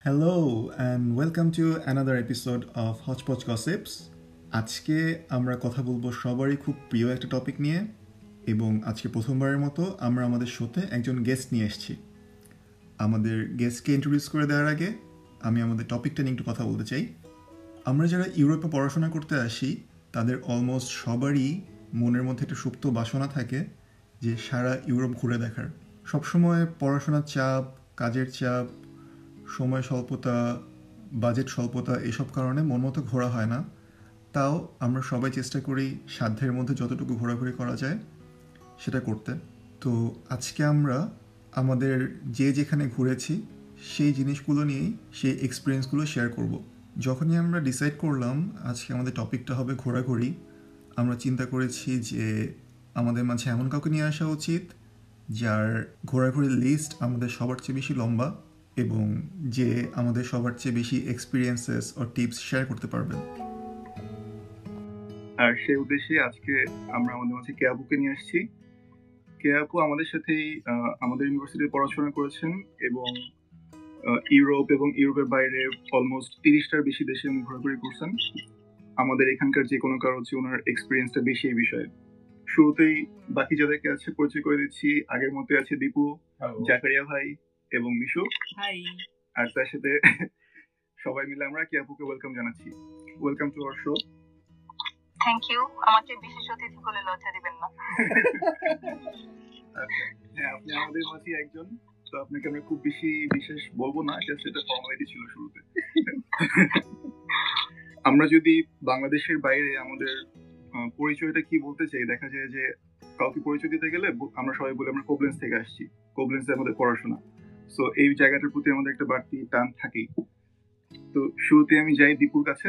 Hello and welcome to another episode of Hodgepodge Gossips. আজকে আমরা কথা বলবো সবারই খুব প্রিয় একটা টপিক নিয়ে এবং আজকে প্রথমবারের মতো আমরা আমাদের শোতে একজন গেস্ট নিয়ে এসেছি। আমাদের গেস্টকে ইন্ট্রোডিউস করে দেওয়ার আগে আমি আমাদের টপিকটা নিয়ে একটু কথা বলতে চাই। আমরা যারা ইউরোপে পড়াশোনা করতে আসি তাদের অলমোস্ট সবারই মনের মধ্যে একটা সুপ্ত বাসনা থাকে যে সারা ইউরোপ ঘুরে দেখার। সবসময় পড়াশোনার চাপ, কাজের চাপ, সময় স্বল্পতা, বাজেট স্বল্পতা এসব কারণে মন মতো ঘোরা হয় না। তাও আমরা সবাই চেষ্টা করি সাধ্যের মধ্যে যতটুকু ঘোরাঘুরি করা যায় সেটা করতে। তো আজকে আমরা আমাদের যে যেখানে ঘুরেছি সেই জিনিসগুলো নিয়েই সেই এক্সপিরিয়েন্সগুলো শেয়ার করব। যখনই আমরা ডিসাইড করলাম আজকে আমাদের টপিকটা হবে ঘোরাঘুরি, আমরা চিন্তা করেছি যে আমাদের মাঝে এমন কাউকে নিয়ে আসা উচিত যার ঘোরাঘুরির লিস্ট আমাদের সবার চেয়ে বেশি লম্বা এবং যে আমাদের সবার চেয়ে বেশি এক্সপিরিয়েন্সেস ও টিপস শেয়ার করতে পারবেন। আর সেই উদ্দেশ্যে আজকে আমরা আমাদের মাঝে কে আপুকে নিয়ে আসছি। কে আপু আমাদের সাথেই আমাদের ইউনিভার্সিটিতে পড়াশোনা করেছেন এবং ইউরোপ এবং ইউরোপের বাইরে অলমোস্ট 30টার বেশি দেশে উনি ঘোরাঘুরি করছেন। আমাদের এখানকার যে কোনো কারো হচ্ছে ওনার এক্সপিরিয়েন্সটা বেশি এই বিষয়ে। শুরুতেই বাকি যাদেরকে আছে পরিচয় করে দিচ্ছি। আগের মতো আছে দীপু, জাকারিয়া ভাই এবং মিশু। হাই। আর তার সাথে সবাই মিলে আমরা কে আপুকে ওয়েলকাম জানাচ্ছি। Welcome to our show. Thank you. আমাকে বিশেষ অতিথি বলে লজ্জা দিবেন না। আচ্ছা, হ্যাঁ, আপনি আমাদের মাঝে একজন, তো আপনাকে আমরা খুব বেশি বিশেষ বলবো না, জাস্ট এটা ফর্মালিটি ছিল শুরুতে। আমরা যদি বাংলাদেশের বাইরে আমাদের পরিচয়টা কি বলতে চাই, দেখা যায় যে কাউকে পরিচয় দিতে গেলে আমরা সবাই বলি আমরা কোবলেন্স থেকে আসছি, কোবলেন্সে আমাদের পড়াশোনা। সো এই জায়গাটার প্রতি আমাদের একটা বাড়তি টান থাকেই। তো শুরুতে আমি যাই দীপুর কাছে।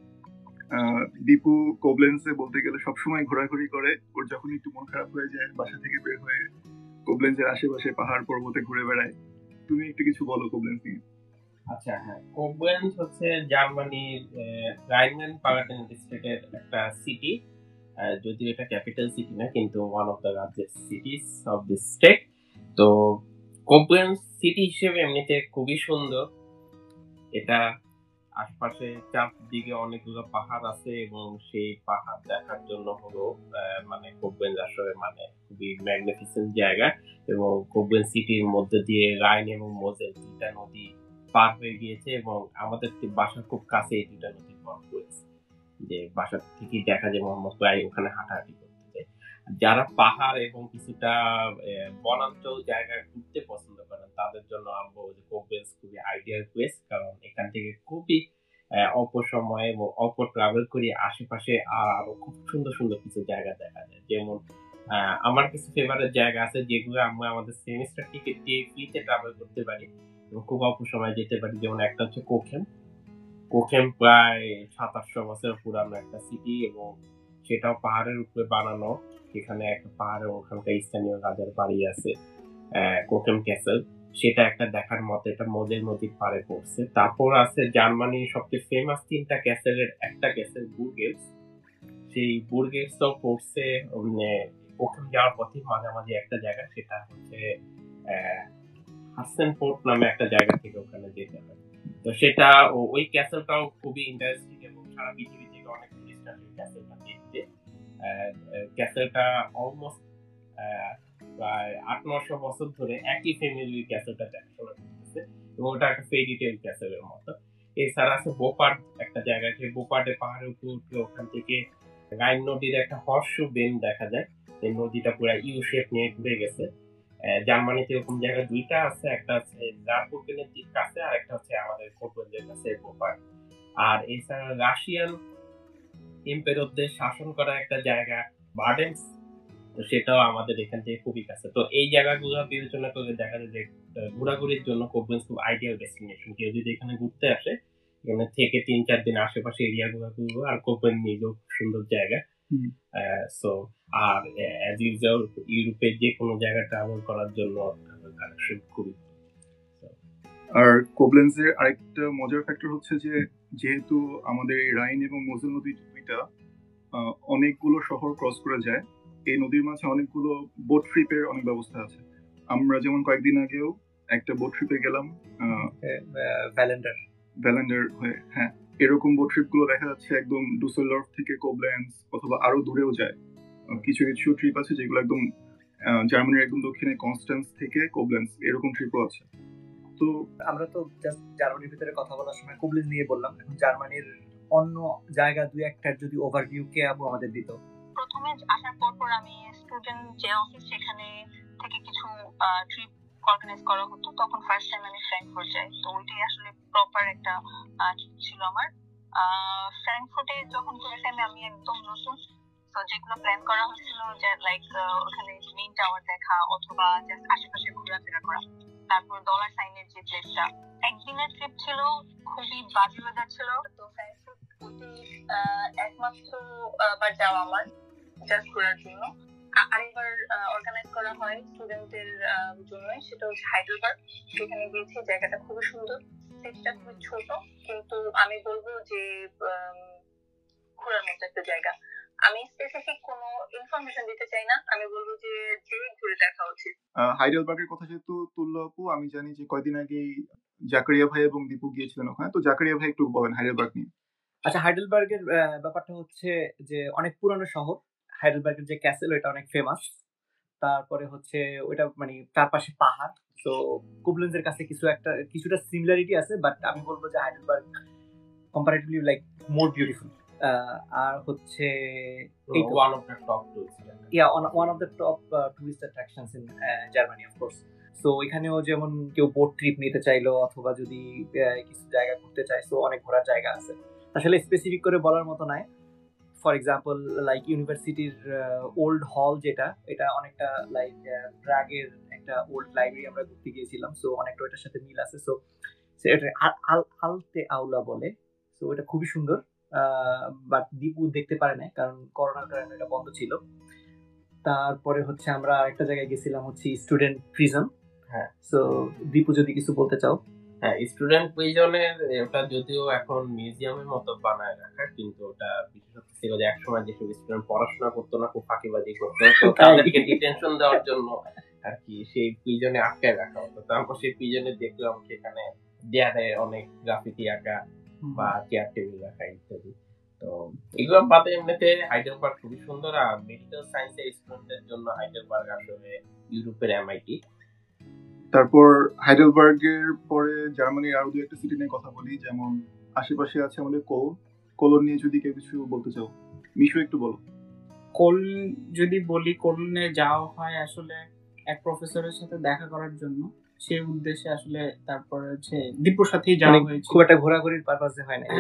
দীপু কোবলেন্সে বলতে গেলে সবসময় ঘোরাঘুরি করে। ওর যখন একটু মন খারাপ হয়ে যায় বাসা থেকে বের হয়ে কোবলেন্সের আশেপাশে পাহাড় পর্বতে ঘুরে বেড়ায়। তুমি একটু কিছু বলো কোবলেন্স নিয়ে। আচ্ছা, হ্যাঁ, কোবলেন্স হচ্ছে জার্মানির রাইনল্যান্ড-পালাটিন ডিস্ট্রিক্টের একটা সিটি। যদিও এটা ক্যাপিটাল সিটি না, কিন্তু one of the largest cities of this state. তো কোবলেন্স সিটি হিসেবে এমনিতে খুবই সুন্দর। এটা আশপাশে চারদিকে অনেকগুলো পাহাড় আছে এবং সেই পাহাড় দেখার জন্য হলো মানে কোবলেন্স আসলে মানে খুবই ম্যাগনিফিসেন্ট জায়গা। এবং কোবলেন্স সিটির মধ্যে দিয়ে রাইন এবং মোজেল দুইটা নদী পার হয়ে গিয়েছে এবং আমাদের বাসার খুব কাছে এই দুইটা নদী পার হয়েছে, যে বাসার থেকেই দেখা যায় মোহাম্মদ প্রায় ওখানে হাঁটাহাঁটি করতে যায়। যারা পাহাড় এবং কিছুটা বনাঞ্চল জায়গায় ঘুরতে পছন্দ করেন তাদের জন্য আমরা কোবলেন্স খুবই আইডিয়াল প্লেস, কারণ এখান থেকে খুবই অল্প সময় এবং অল্প ট্রাভেল করে আশেপাশে আরো খুব সুন্দর সুন্দর কিছু জায়গা দেখা যায়। যেমন আমার কিছু ফেভারিট জায়গা আছে যেগুলো আমরা আমাদের সেমিস্টার টিকিট দিয়ে ফ্রিতে ট্রাভেল করতে পারি এবং খুব অল্প সময় যেতে পারি। যেমন একটা হচ্ছে কোখেম। কোখেম প্রায় 700-800 বছর পুরানো একটা সিটি এবং সেটাও পাহাড়ের উপরে বানানো। সেখানে একটা পাহাড়ের ওখানকার স্থানীয় রাজার বাড়ি আছে, কোখেম ক্যাসেল। সেটা একটা দেখার মতো, এটা মোজেল নদীর পাড়ে পড়ছে। তারপর আছে জার্মানির সবচেয়ে ফেমাস 3টা ক্যাসেলের একটা ক্যাসেল বুরগেলস। সেই বুরগেলসটাও পড়ছে কোখেম যাওয়ার পথে মাঝামাঝি একটা জায়গা, সেটা হচ্ছে হাসেনফোর্ট নামে একটা জায়গা থেকে ওখানে যেতে হয়। তো সেটা ওই ক্যাসেলটাও খুবই ইন্টারেস্টিং এবং সারা পৃথিবী থেকে অনেক টুরিস্ট আসে ক্যাসেলটা দেখতে। ক্যাসেলটা অলমোস্ট প্রায় 800-900 বছর ধরে একই ফ্যামিলি ক্যাসেলটা দেখাশোনা করতেছে এবং ওটা একটা ফেরি টেল ক্যাসেলের মতো। এছাড়া আছে বোপার্ড একটা জায়গা, আছে বোপার্ডে পাহাড়ের উপরে উঠলে ওখান থেকে রাইন নদীর একটা হর্সশু বেন্ড দেখা যায়। এই নদীটা পুরো ইউ শেপ নিয়ে ঘুরে গেছে। জার্মানিতে এরকম জায়গা দুইটা আছে, একটা হচ্ছে জারবুর্গেনের কাছে আর একটা হচ্ছে আমাদের কোবলেন্সের কাছে বোপার্ড। আর এছাড়া রাশিয়ান এম্পায়ারদের শাসন করা একটা জায়গা বার্ডেন্স, তো সেটাও আমাদের এখান থেকে খুবই কাছে। তো এই জায়গাগুলো বিবেচনা করলে দেখা যায় যে ঘোরাঘুরির জন্য কোবলেন্স খুব আইডিয়াল ডেস্টিনেশন। কেউ যদি এখানে ঘুরতে আসে এখানে থেকে 3-4 দিন আশেপাশে এরিয়াগুলো ঘুরবো। আর কোবলেন্স নিজেও খুব সুন্দর জায়গা। সো আর অ্যাজ ইউজুয়াল ইউরোপের যে কোনো জায়গা ট্রাভেল করার জন্য কানেকশন খুবই। আর কোবলেন্সের আরেকটা মজার ফ্যাক্টর হচ্ছে যে যেহেতু আমাদের এই রাইন এবং মোজেল নদী দুইটা অনেকগুলো শহর ক্রস করে যায়, এই নদীর মাঝে অনেকগুলো বোট ট্রিপের অনেক ব্যবস্থা আছে। আমরা যেমন কয়েকদিন আগেও একটা বোট ট্রিপে গেলাম ভ্যালেন্ডার হয়ে। হ্যাঁ, এরকম বোট ট্রিপ গুলো দেখা যাচ্ছে একদম ডুসেলডর্ফ থেকে কোবলেন্স অথবা আরো দূরেও যায়। কিছু কিছু ট্রিপ আছে যেগুলো একদম জার্মানির একদম দক্ষিণে কনস্ট্যান্স থেকে কোবলেন্স, এরকম ট্রিপও আছে। তো আমরা তো জাস্ট জার্মানির ভিতরে কথা বলার সময় কোবলেন্স নিয়ে বললাম, এখন জার্মানির অন্য জায়গা দুই একটার যদি ওভারভিউ কে আপু আমাদের দিত। প্রথমে আসার পর আমি স্টুডেন্ট যে অফিস সেখানে থেকে কিছু ট্রিপ অর্গানাইজ করা হতো, তখন ফার্স্ট টাইম আমি ফ্র্যাঙ্কফুর্ট যাই। তো ওইটাই আসলে প্রপার একটা ট্রিপ ছিল আমার। ফ্র্যাঙ্কফুর্টে যখন পুরো টাইমে আমি একদম নতুন, তো যেগুলো প্ল্যান করা হয়েছিল যে লাইক ওখানে মেইন টাওয়ার দেখা অথবা জাস্ট আশেপাশে ঘোরাফেরা করা, তারপর ডলার সাইনের যে প্লেসটা, একদিনের ট্রিপ ছিল, খুবই বাজে ওয়েদার ছিল। তো ফ্র্যাঙ্কফুর্ট ওইটাই একমাত্র বার যাওয়া আমার জাস্ট ঘোরার জন্য। আরেকবার অর্গানাইজ করা হয় স্টুডেন্টদের জন্য, সেটা হচ্ছে হাইডেলবার্গ। সেখানে গিয়েছি, জায়গাটা খুবই সুন্দর, সিটিটা খুবই ছোট, কিন্তু আমি বলবো যে ঘোরার মতো একটা জায়গা। আমি স্পেসিফিক কোনো ইনফরমেশন দিতে চাই না, আমি বলবো যে ঘুরে দেখা উচিত। হাইডেলবার্গের কথা যেহেতু তুললো আপু, আমি জানি যে কয়দিন আগেই জাকারিয়া ভাই এবং দীপু গিয়েছিলেন ওখানে, তো জাকারিয়া ভাই একটু বলেন হাইডেলবার্গ নিয়ে। আচ্ছা, হাইডেলবার্গের ব্যাপারটা হচ্ছে যে অনেক পুরানো শহর। হাইডেলবার্গের যে ক্যাসেল ওটা অনেক ফেমাস। তারপরে হচ্ছে ওইটা মানে চারপাশে পাহাড়। তো কোবলেন্সের কাছে কিছুটা সিমিলারিটি আছে, বাট আমি বলবো যে Heidelberg comparatively like more beautiful. আর হচ্ছে one of the top one of the top tourist attractions in Germany of course. So এখানেও যেমন কেউ বোট ট্রিপ নিতে চাইলো অথবা যদি কিছু জায়গা ঘুরতে চায়, সো অনেক ঘোরার জায়গা আছে। আসলে স্পেসিফিক করে বলার মতো নয়। ফর এক্সাম্পল লাইক ইউনিভার্সিটির ওল্ড হল, যেটা এটা অনেকটা লাইক প্রাগের একটা ওল্ড লাইব্রেরি আমরা ঘুরতে গিয়েছিলাম, সো অনেকটা ওটার সাথে মিল আছে। সো এটা আলতে আউলা বলে, সো এটা খুবই সুন্দর। বাট দীপু দেখতে পারে না, কারণ করোনার কারণে এটা বন্ধ ছিল। তারপরে হচ্ছে আমরা একটা জায়গায় গেছিলাম হচ্ছে স্টুডেন্ট প্রিজন। হ্যাঁ, সো দীপু যদি কিছু বলতে চাও। হ্যাঁ, স্টুডেন্ট প্রিজনের ওটা যদিও এখন মিউজিয়ামের মতো বানায় রাখা, কিন্তু ওটা বিশেষত ছিল যে একসময় যেসব স্টুডেন্ট পড়াশোনা করতো না, খুব ফাঁকিবাজি করতো, তো তাদেরকে ডিটেনশন দেওয়ার জন্য আর কি সেই প্রিজনে আটকায় রাখা হতো। তারপর সেই প্রিজনে দেখলাম সেখানে দেয়ালে অনেক গ্রাফিতি আঁকা বা চেয়ার টেবিল রাখা ইত্যাদি। তো এগুলো বাদে এমনিতে হাইডেলবার্গ খুবই সুন্দর। আর মেডিকেল সায়েন্সের স্টুডেন্টদের জন্য হাইডেলবার্গ আসলে ইউরোপের এমআইটি। তারপর হাইডেলবার্গের পরে জার্মানির আরো দুই একটা সিটি নিয়ে কথা বলি, যেমন আশেপাশে আছে আমাদের কোলন নিয়ে যদি কেউ কিছু বলতে চাও, মিশু একটু বলো। কোলন যদি বলি, কোলনে যাওয়া হয় আসলে এক প্রফেসরের সাথে দেখা করার জন্য, সেই উদ্দেশ্যে আসলে। তারপরে হচ্ছে দীপুর সাথেই যাওয়া হয়েছে, খুব একটা ঘোরাঘুরির পারপাসে হয় না।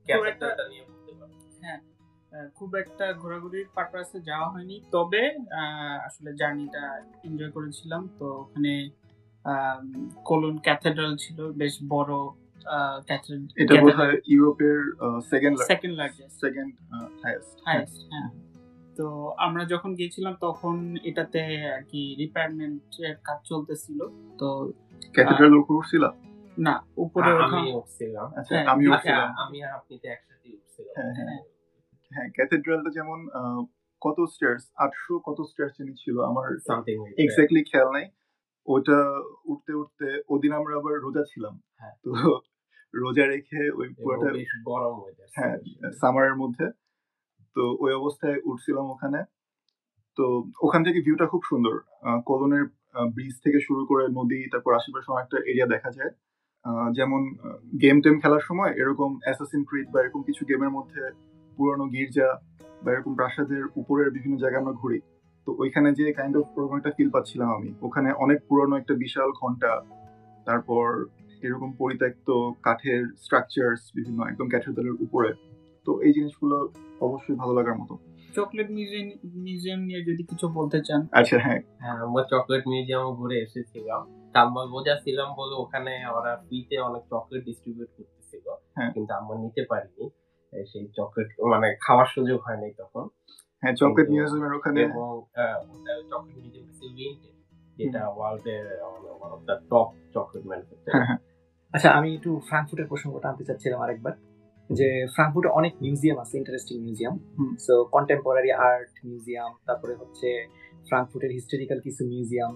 খুব একটা ঘোরাঘুরির পারপাসে যাওয়া হয়নি, তবে আসলে জার্নিটা এনজয় করেছিলাম। তো ওখানে কোলন ক্যাথেড্রাল ছিল, বেশ বড় ক্যাথেড্রাল। এটা বোধহয় ইউরোপের সেকেন্ড হাইয়েস্ট। হ্যাঁ, তো আমরা যখন গিয়েছিলাম তখন এটাতে আর কি রিপেয়ারমেন্টের কাজ চলতেছিল। তো ক্যাথেড্রাল উপর ছিল না, উপরে আমি উঠছিলাম। আচ্ছা, আমি উঠছিলাম, আমি আর আপনি তো একসাথে উঠছিলাম। হ্যাঁ, ক্যাথেড্রালটা যেমন কত স্টেয়ার্স, 800 কত স্টেয়ার্স ছিল, আমার সামথিং এক্স্যাক্টলি খেয়াল নাই। ওটা উঠতে উঠতে ওদিন আমরা আবার রোজা ছিলাম, তো রোজা রেখে ওই পুরোটা গরম ওয়েদার, হ্যাঁ সামারের মধ্যে, তো ওই অবস্থায় উঠছিলাম ওখানে। তো ওখান থেকে ভিউটা খুব সুন্দর, কোলনের ব্রিজ থেকে শুরু করে নদী, তারপর আশেপাশে অনেকটা এরিয়া দেখা যায়। যেমন গেম টেম খেলার সময় এরকম অ্যাসাসিন ক্রিড বা এরকম কিছু গেমের মধ্যে পুরনো গির্জা বা এরকম প্রাসাদের উপরের বিভিন্ন জায়গায় আমরা ঘুরি, তো ওইখানে যে কাইন্ড অফ পুরোনো একটা ফিল পাচ্ছিলাম আমি। ওখানে অনেক পুরনো একটা বিশাল ঘন্টা, তারপর এরকম পরিত্যক্ত কাঠের স্ট্রাকচারস বিভিন্ন একদম ক্যাথেড্রালের উপরে। তো এই জিনিসগুলো অবশ্যই ভালো লাগার মতো। চকলেট মিউজিয়াম নিয়ে যদি কিছু বলতে চান। আচ্ছা, হ্যাঁ, আমরা চকলেট মিউজিয়ামও ঘুরে এসেছিলাম। আমরা বোঝা ছিলাম বলে ওখানে ওরা ফ্রিতে অনেক চকলেট ডিস্ট্রিবিউট করতেছিল, কিন্তু আমরা নিতে পারিনি। সেই চকলেট মানে খাওয়ার সুযোগ হয়নি তখন। হ্যাঁ, চকলেট মিউজিয়ামের ওখানে, এবং চকলেট মিউজিয়াম হচ্ছে উইন্টের, যেটা ওয়ার্ল্ডের one of the top chocolate manufacturer. আচ্ছা, আমি একটু ফ্রাঙ্কফুর্টের প্রসঙ্গটা আনতে চাচ্ছিলাম আরেকবার, যে ফ্রাঙ্কফুর্টে অনেক মিউজিয়াম আছে, interesting museum. So contemporary art museum, তারপরে হচ্ছে ফ্রাঙ্কফুর্টের হিস্টোরিক্যাল কিছু মিউজিয়াম,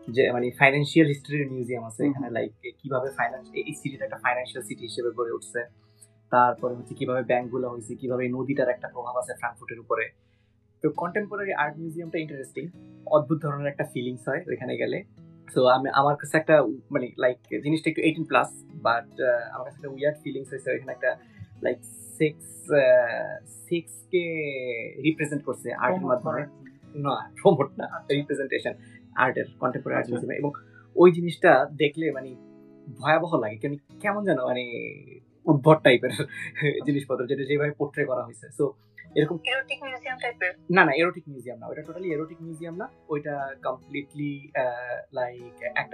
যে মানে ফাইন্যান্সিয়াল হিস্ট্রির মিউজিয়াম আছে এখানে, লাইক কিভাবে এই সিটিটা একটা ফাইন্যান্সিয়াল সিটি হিসেবে গড়ে উঠছে, তারপরে হচ্ছে কিভাবে ব্যাংকগুলো হয়েছে, কিভাবে এই নদীটার একটা প্রভাব আছে ফ্রাঙ্কফুর্টের উপরে। তো কন্টেম্পোরারি আর্ট মিউজিয়ামটা ইন্টারেস্টিং, অদ্ভুত ধরনের একটা ফিলিংস হয় ওইখানে গেলে। সো আমার কাছে একটা মানে লাইক জিনিসটা একটু 18+, বাট আমার কাছে একটা উইয়ার্ড ফিলিংস হয়েছে ওইখানে একটা লাইক সেক্স কে রিপ্রেজেন্ট করছে আর্টের মাধ্যমে, না প্রমোট না, রিপ্রেজেন্টেশন আর্টের, কন্টেম্পোরারি আর্ট মিউজিয়ামে। এবং ওই জিনিসটা দেখলে মানে ভয়াবহ লাগে, কেমন যেন মানে উদ্ভট টাইপের জিনিসপত্র যেটা যেভাবে পোর্ট্রে করা হয়েছে। সো এরকম এরোটিক মিউজিয়াম টাইপের না, এরোটিক মিউজিয়াম না, ওইটা টোটালি এরোটিক মিউজিয়াম না, ওইটা কমপ্লিটলি লাইক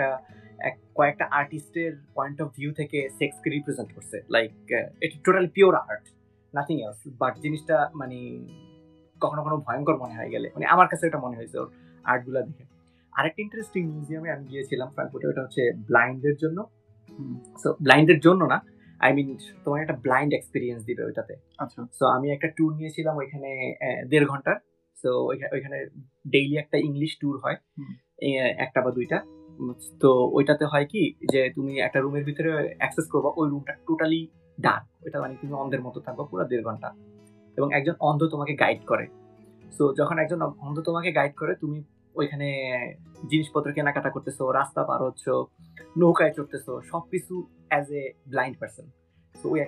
কয়েকটা আর্টিস্টের পয়েন্ট অফ ভিউ থেকে সেক্সকে রিপ্রেজেন্ট করছে, লাইক এটা totally pure art, nothing else. But জিনিসটা মানে কখনো কখনো ভয়ঙ্কর মনে হয় গেলে, মানে আমার কাছে এটা মনে হয়েছে ওর আর্টগুলো দেখে। আরেকটা ইন্টারেস্টিং মিউজিয়ামে আমি গিয়েছিলাম ফ্রাঙ্কফুর্টে, ওটা হচ্ছে ব্লাইন্ডের জন্য। সো ব্লাইন্ডের জন্য না, আই মিন তোমার একটা ব্লাইন্ড এক্সপিরিয়েন্স দিবে ওইটাতে। আচ্ছা, সো আমি একটা ট্যুর নিয়েছিলাম ওইখানে 1.5 ঘন্টার। সো ওইখানে ডেইলি একটা ইংলিশ ট্যুর হয়, একটা বা দুইটা। তো ওইটাতে হয় কি যে তুমি একটা রুমের ভিতরে অ্যাক্সেস করবা, ওই রুমটা টোটালি ডার্ক, ওইটা মানে তুমি অন্ধের মতো থাকবা পুরো 1.5 ঘন্টা, এবং একজন অন্ধ তোমাকে গাইড করে। সো যখন একজন অন্ধ তোমাকে গাইড করে, তুমি ওইখানে জিনিসপত্র কেনাকাটা করতেছো, রাস্তা পার হচ্ছ, নৌকায় চড়তেছো, সবকিছু as a blind person. So ওই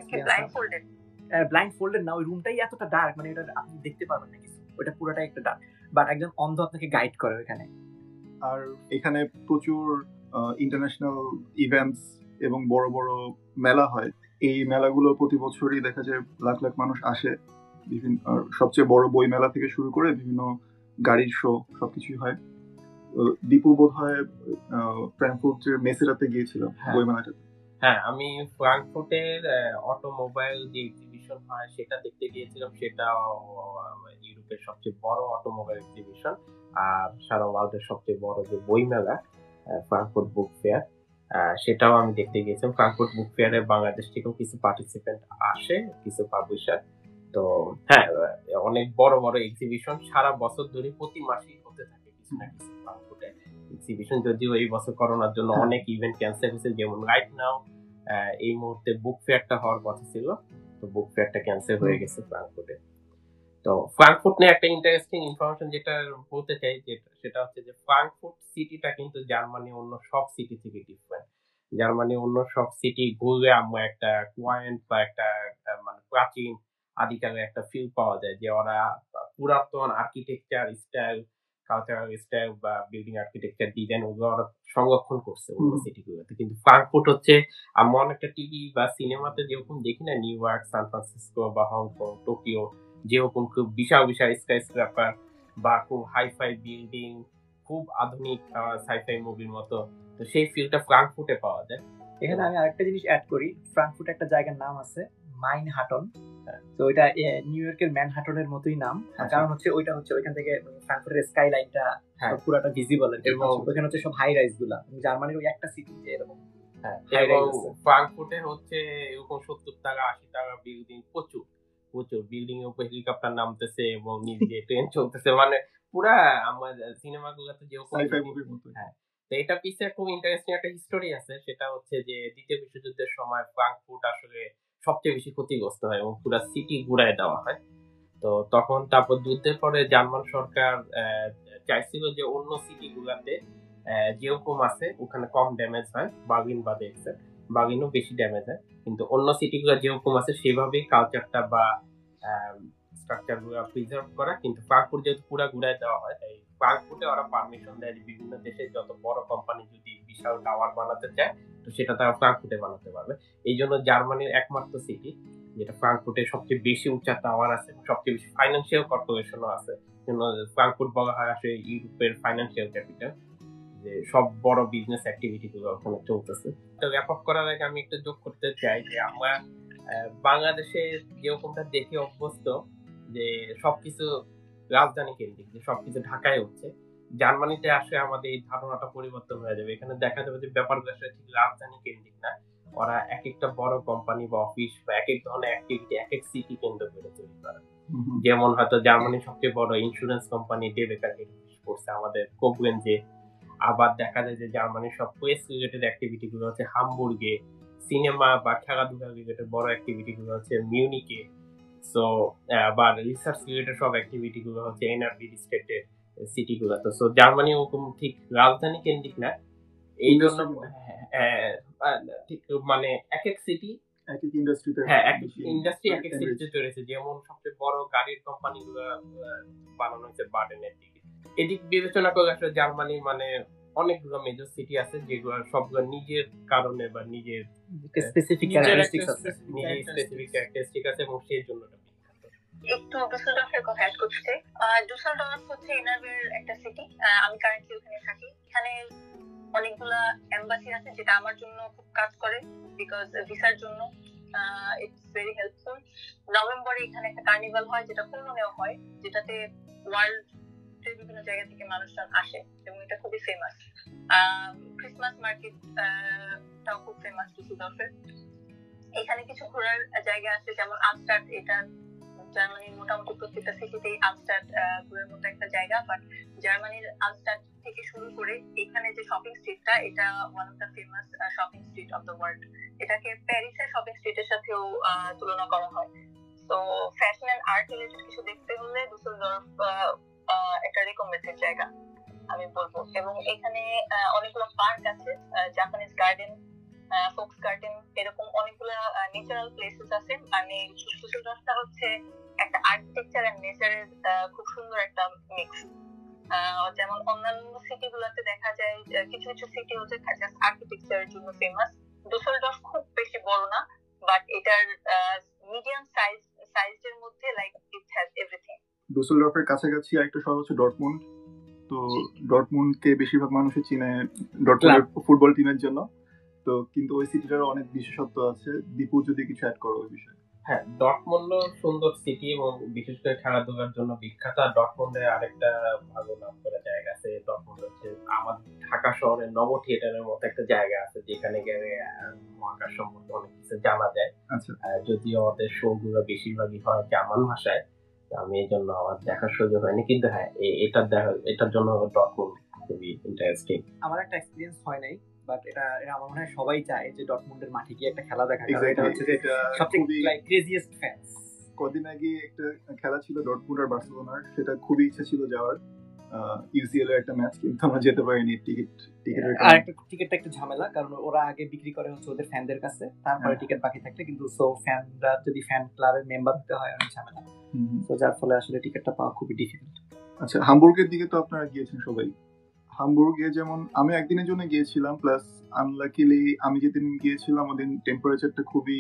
ব্লাইন্ড ফোল্ডেড না, ওই রুমটাই এতটা ডার্ক, মানে এটা আপনি দেখতে পারবেন না কিছু, ওইটা পুরোটাই একটা ডার্ক, বাট একজন অন্ধ আপনাকে গাইড করে ওইখানে। আর এখানে প্রচুর ইন্টারন্যাশনাল ইভেন্টস এবং বড় বড় মেলা হয়। এই মেলাগুলো প্রতি বছরই দেখা যায় লাখ লাখ মানুষ আসে। বিভিন্ন সবচেয়ে বড় বই মেলা থেকে শুরু করে বিভিন্ন গাড়ির শো সবকিছুই হয়। দীপু বোধ হয় ফ্রাঙ্কফুর্টের মেসেরাতে গিয়েছিল বই মেলাটাতে। হ্যাঁ, আমি ফ্রাঙ্কফুর্টের অটোমোবাইল যে এক্সিবিশন হয় সেটা দেখতে গিয়েছিলাম। সেটা ইউরোপের সবচেয়ে বড় অটোমোবাইল এক্সিবিশন, আর সারা ওয়ার্ল্ডের সবচেয়ে বড় যে বই মেলা ফ্রাঙ্কফুর্ট বুক ফেয়ার, সেটাও আমি দেখতে গিয়েছিলাম। ফ্রাঙ্কফুর্ট বুক ফেয়ারে বাংলাদেশ থেকেও কিছু পার্টিসিপেন্ট আসে, কিছু পাবলিশার। তো হ্যাঁ, অনেক বড় বড় এক্সিবিশন সারা বছর ধরে প্রতি মাসেই হতে থাকে কিছু না কিছু ফ্রাঙ্কফুর্টে এক্সিবিশন। যদিও এই বছর করোনার জন্য অনেক ইভেন্ট ক্যান্সেল হয়েছে, যেমন রাইট নাও এই মুহূর্তে বুক ফেয়ারটা হওয়ার কথা ছিল, তো বুক ফেয়ারটা ক্যান্সেল হয়ে গেছে ফ্রাঙ্কফুর্টে। তো ফ্রাঙ্কফুর্ট নিয়ে একটা ইন্টারেস্টিং ইনফরমেশন যেটা বলতে চাই, সেটা হচ্ছে যে ফ্রাঙ্কফুর্ট সিটিটা কিন্তু জার্মানি অন্য সব সিটি থেকে ডিফারেন্ট। জার্মানি অন্য সব সিটি ঘুরে আমরা একটা কোয়ায়েন্ট বা একটা মানে প্রাচীন আদিকালের একটা ফিল পাওয়া যায়, যে ওরা পুরাতন আর্কিটেকচার স্টাইল, কালচারাল স্টাইল বা বিল্ডিং আর্কিটেকচার ডিজাইন ওগুলো ওরা সংরক্ষণ করছে অন্য সিটিগুলোতে। কিন্তু ফ্রাঙ্কফুর্ট হচ্ছে আমরা অনেকটা টিভি বা সিনেমাতে যেরকম দেখি না, নিউ ইয়র্ক, সান ফ্রান্সিসকো বা হংকং, টোকিও, যেরকম খুব বিশাল বিশাল স্কাইস্ক্র্যাপার বা খুব হাইফাই বিল্ডিং, খুব আধুনিক সাইফাই মুভির মতো, তো সেই ফিলটা ফ্রাঙ্কফুর্টে পাওয়া যায়। এখানে আমি আরেকটা জিনিস অ্যাড করি, ফ্রাঙ্কফুর্টে একটা জায়গার নাম আছে মাইনহাটন। তো ওইটা নিউ ইয়র্কের ম্যানহাটনের মতোই নাম, কারণ হচ্ছে ওইটা হচ্ছে ওইখান থেকে ফ্রাঙ্কফুর্টের স্কাই লাইনটা পুরোটা ভিজিবল, এবং ওইখানে হচ্ছে সব হাই রাইজ গুলা, জার্মানির ওই একটা সিটি যে এরকম। এবং ফ্রাঙ্কফুর্টে হচ্ছে এরকম 70 টাকা 80 টাকা বিল্ডিং, প্রচুর প্রচুর বিল্ডিং এর উপর হেলিকপ্টার নামতেছে এবং নিচ দিয়ে ট্রেন চলতেছে, মানে পুরা আমার সিনেমা গুলোতে যেরকম। হ্যাঁ, তো এটা পিছনে খুব ইন্টারেস্টিং একটা হিস্টোরি আছে। সেটা হচ্ছে যে দ্বিতীয় বিশ্বযুদ্ধের সময় ফ্রাঙ্কফুর্ট আসলে সবচেয়ে বেশি ক্ষতিগ্রস্ত হয় এবং পুরো সিটি ঘুরায় দেওয়া হয়। তো তখন তারপর যুদ্ধের পরে জার্মান সরকার চাইছিল যে অন্য সিটি গুলাতে যেরকম আছে ওখানে কম ড্যামেজ হয়, বার্লিন বাদে এক্সেপ্ট, বার্লিনও বেশি ড্যামেজ হয়, কিন্তু অন্য সিটি গুলো যেরকম আছে সেভাবেই কালচারটা বা স্ট্রাকচার গুলো প্রিজার্ভ করা। কিন্তু ফ্রাঙ্কফুর্ট যেহেতু পুরো ঘুরায় দেওয়া হয়, তাই ফ্রাঙ্কফুর্টে ওরা পারমিশন দেয় বিভিন্ন দেশের যত বড় কোম্পানি যদি বিশাল টাওয়ার বানাতে চায়, তো সেটা তারা ফ্রাঙ্কফুর্টে বানাতে পারবে। এই জন্য জার্মানির একমাত্র সিটি যেটা ফ্রাঙ্কফুর্টে সবচেয়ে বেশি উঁচা টাওয়ার আছে, সবচেয়ে বেশি ফাইন্যান্সিয়াল কর্পোরেশনও আছে। ফ্রাঙ্কফুর্ট বলা হয় আসলে ইউরোপের ফাইন্যান্সিয়াল ক্যাপিটাল, যে সব বড় বিজনেস অ্যাক্টিভিটি গুলো ওখানে চলতেছে। তো র্যাপ আপ করার আগে আমি একটু যোগ করতে চাই যে আমরা বাংলাদেশে যেরকমটা দেখে অভ্যস্ত যে সবকিছু রাজধানী কেন্দ্রিক, যে সবকিছু ঢাকায় হচ্ছে, জার্মানিতে আসলে আমাদের এই ধারণাটা পরিবর্তন হয়ে যাবে। এখানে দেখা যাবে যে ব্যাপারগুলো আসলে ঠিক রাজধানী কেন্দ্রিক না, ওরা এক একটা বড় কোম্পানি বা অফিস বা এক এক ধরনের অ্যাক্টিভিটি এক এক সিটি কেন্দ্র করে তৈরি করে। যেমন হয়তো জার্মানির সবচেয়ে বড় ইন্স্যুরেন্স কোম্পানি ডেবেকার করছে আমাদের কোবলেঞ্জে, আবার দেখা যায় যে জার্মানির সব ওয়েস্ট রিলেটেড অ্যাক্টিভিটি গুলো হচ্ছে হামবুর্গে, সিনেমা বা খেলাধুলা রিলেটেড বড় অ্যাক্টিভিটি গুলো হচ্ছে মিউনিকে, সো আবার রিসার্চ রিলেটেড সব অ্যাক্টিভিটি গুলো হচ্ছে এনআরবি স্টেটের সিটি গুলোতে। সো জার্মানি ওরকম ঠিক রাজধানী কেন্দ্রিক না, এই জন্য ঠিক মানে এক এক সিটি এক এক ইন্ডাস্ট্রিতে ইন্ডাস্ট্রি এক এক সিটিতে চলেছে। যেমন সবচেয়ে বড় গাড়ির কোম্পানি গুলো বানানো হয়েছে বার্ডেনের দিকে। এদিক বিবেচনা করে আসলে জার্মানি মানে অনেকগুলো মেজর সিটি আছে যেগুলো সবগুলো নিজের কারণে বা নিজের স্পেসিফিক ক্যারেক্টারিস্টিক আছে এবং সেই জন্য একটু ডুসেলডর্ফের কথা অ্যাড করতে চাই। ডুসেলডর্ফ হচ্ছে এনআরবির একটা সিটি, আমি কারেন্টলি ওখানে থাকি। এখানে অনেকগুলা এম্বাসি আছে যেটা আমার জন্য খুব কাজ করে, বিকজ ভিসার জন্য ইটস ভেরি হেল্পফুল। নভেম্বরে এখানে একটা কার্নিভাল হয় যেটা কোলনেও হয়, যেটাতে ওয়ার্ল্ড বিভিন্ন জায়গা থেকে মানুষজন আসে এবং এটা খুবই ফেমাস। ক্রিসমাস মার্কেটটাও খুব ফেমাস ডুসেলডর্ফের। এখানে কিছু ঘোরার জায়গা আছে, যেমন আলস্টাড, এটা জার্মানির মোটামুটি প্রত্যেকটা সিটিতেই আলস্টাড ঘোরার মতো একটা জায়গা। বাট জার্মানির আলস্টাড থেকে শুরু করে এখানে যে শপিং স্ট্রিটটা, এটা one of the famous shopping street of the world. এটাকে প্যারিসের শপিং স্ট্রিটের সাথেও তুলনা করা হয়। তো ফ্যাশন এন্ড আর্ট রিলেটেড কিছু দেখতে হলে ডুসেলডর্ফ একটা রিকমেন্ডেড জায়গা আমি বলবো। এবং এখানে অনেকগুলো পার্ক আছে, জাপানিজ গার্ডেন, ফোক্স গার্ডেন, এরকম অনেকগুলো ন্যাচারাল প্লেসেস আছে। মানে ডুসেলডর্ফটা হচ্ছে একটা আর্কিটেকচার এন্ড নেচারের খুব সুন্দর একটা মিক্স। যেমন অন্যান্য সিটি গুলোতে দেখা যায় কিছু কিছু সিটি হচ্ছে জাস্ট আর্কিটেকচারের জন্য ফেমাস। ডুসেলডর্ফ খুব বেশি বড় না, বাট এটার মিডিয়াম সাইজের মধ্যে লাইক ইট হ্যাজ এভরিথিং। ডুসেলডর্ফের কাছাকাছি আরেকটা শহর হচ্ছে ডর্টমুন্ড। তো ডর্টমুন্ডকে বেশিরভাগ মানুষই চিনে ডর্টমুন্ডের ফুটবল টিমের জন্য। তো কিন্তু ওই সিটিটার অনেক বিশেষত্ব আছে। দীপু যদি কিছু অ্যাড করো ওই বিষয়ে। হ্যাঁ, ডর্টমুন্ড সুন্দর সিটি এবং বিশেষ করে খেলাধুলার জন্য বিখ্যাত। আর ডর্টমুন্ডে আরেকটা ভালো নাম করা জায়গা আছে, ডর্টমুন্ড হচ্ছে আমাদের ঢাকা শহরের নব থিয়েটারের মতো একটা জায়গা আছে, যেখানে গেলে মহাকাশ সম্পর্কে অনেক কিছু জানা যায়। যদিও আমাদের শো গুলো বেশিরভাগই হয় জার্মান ভাষায়, আমি এই জন্য আমার দেখার সুযোগ হয়নি, কিন্তু হ্যাঁ এটার জন্য ডর্টমুন্ড খুবই ইন্টারেস্টিং। আমার একটা এক্সপেরিয়েন্স হয় নাই, বাট এটা আমার মনে হয় সবাই চায় যে ডর্টমুন্ডের মাঠে গিয়ে একটা খেলা দেখা। এটা হচ্ছে যে সবচেয়ে ক্রেজিয়েস্ট ফ্যান্স। কদিন আগে একটা খেলা ছিল ডর্টমুন্ড আর বার্সেলোনার, সেটা খুবই ইচ্ছা ছিল যাওয়ার, ইউসিএল এর একটা ম্যাচ, কিন্তু আমরা যেতে পারিনি। টিকিটটা একটু ঝামেলা, কারণ ওরা আগে বিক্রি করে হচ্ছে ওদের ফ্যানদের কাছে, তারপরে টিকিট বাকি থাকলে, কিন্তু সো ফ্যানরা যদি ফ্যান ক্লাবের মেম্বার হতে হয় অনেক ঝামেলা, তো যার ফলে আসলে টিকিটটা পাওয়া খুবই ডিফিকাল্ট। আচ্ছা, হামবুর্গের দিকে তো আপনারা গিয়েছেন সবাই। হামবুর্গে যেমন আমি একদিনের জন্য গিয়েছিলাম, প্লাস আনলাকিলি আমি যেদিন গিয়েছিলাম ওদিন টেম্পারেচারটা খুবই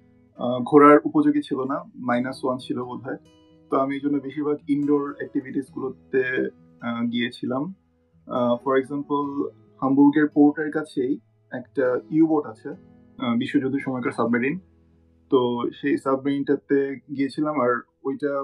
ঘোরার উপযোগী ছিল না, -1 ছিল বোধহয়। তো আমি এই জন্য বেশিরভাগ ইনডোর অ্যাক্টিভিটিস গুলোতে গিয়েছিলাম। ফর এক্সাম্পল, হামবুর্গের পোর্টের কাছেই একটা ইউবোট আছে, বিশ্বযুদ্ধের সময়কার সাবমেরিন। তো সেই সাবমেরিনটাতে গিয়েছিলাম, আর ওইটা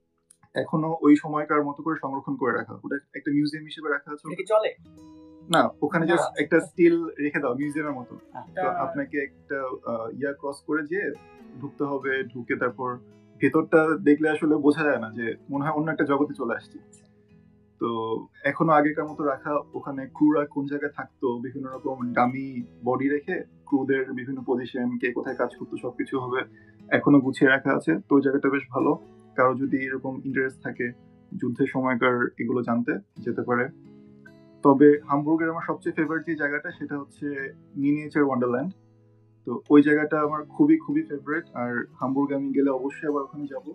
এখনো ওই সময়কার মতো করে সংরক্ষণ করে রাখা। ওটা একটা মিউজিয়াম হিসেবে রাখা আছে। চলে না, ওখানে জাস্ট একটা স্টিল রেখে দাও মিউজিয়ামের মতো। তো আপনাকে একটা ক্রস করে যে ঢুকতে হবে, ঢুকে তারপর ভেতরটা দেখলে আসলে বোঝা যায় না, যে মনে হয় অন্য একটা জগতে চলে আসছি। তো এখনো আগেকার মতো রাখা। ওখানে ক্রুরা কোন জায়গায় থাকতো, বিভিন্ন রকম ডামি বডি রেখে ক্রুদের বিভিন্ন পজিশন, কে কোথায় কাজ করতো, সবকিছু হবে এখনো গুছিয়ে রাখা আছে। তো ওই জায়গাটা বেশ ভালো, কারো যদি এরকম ইন্টারেস্ট থাকে যুদ্ধের সময়কার এগুলো জানতে, যেতে পারে। তবে হামবুর্গের আমার সবচেয়ে ফেভারিট যে জায়গাটা, সেটা হচ্ছে মিনিয়েচার ওয়ান্ডারল্যান্ড। তো ওই জায়গাটা আমার খুবই খুবই ফেভারিট, আর হামবুর্গে আমি গেলে অবশ্যই আবার ওখানে যাব।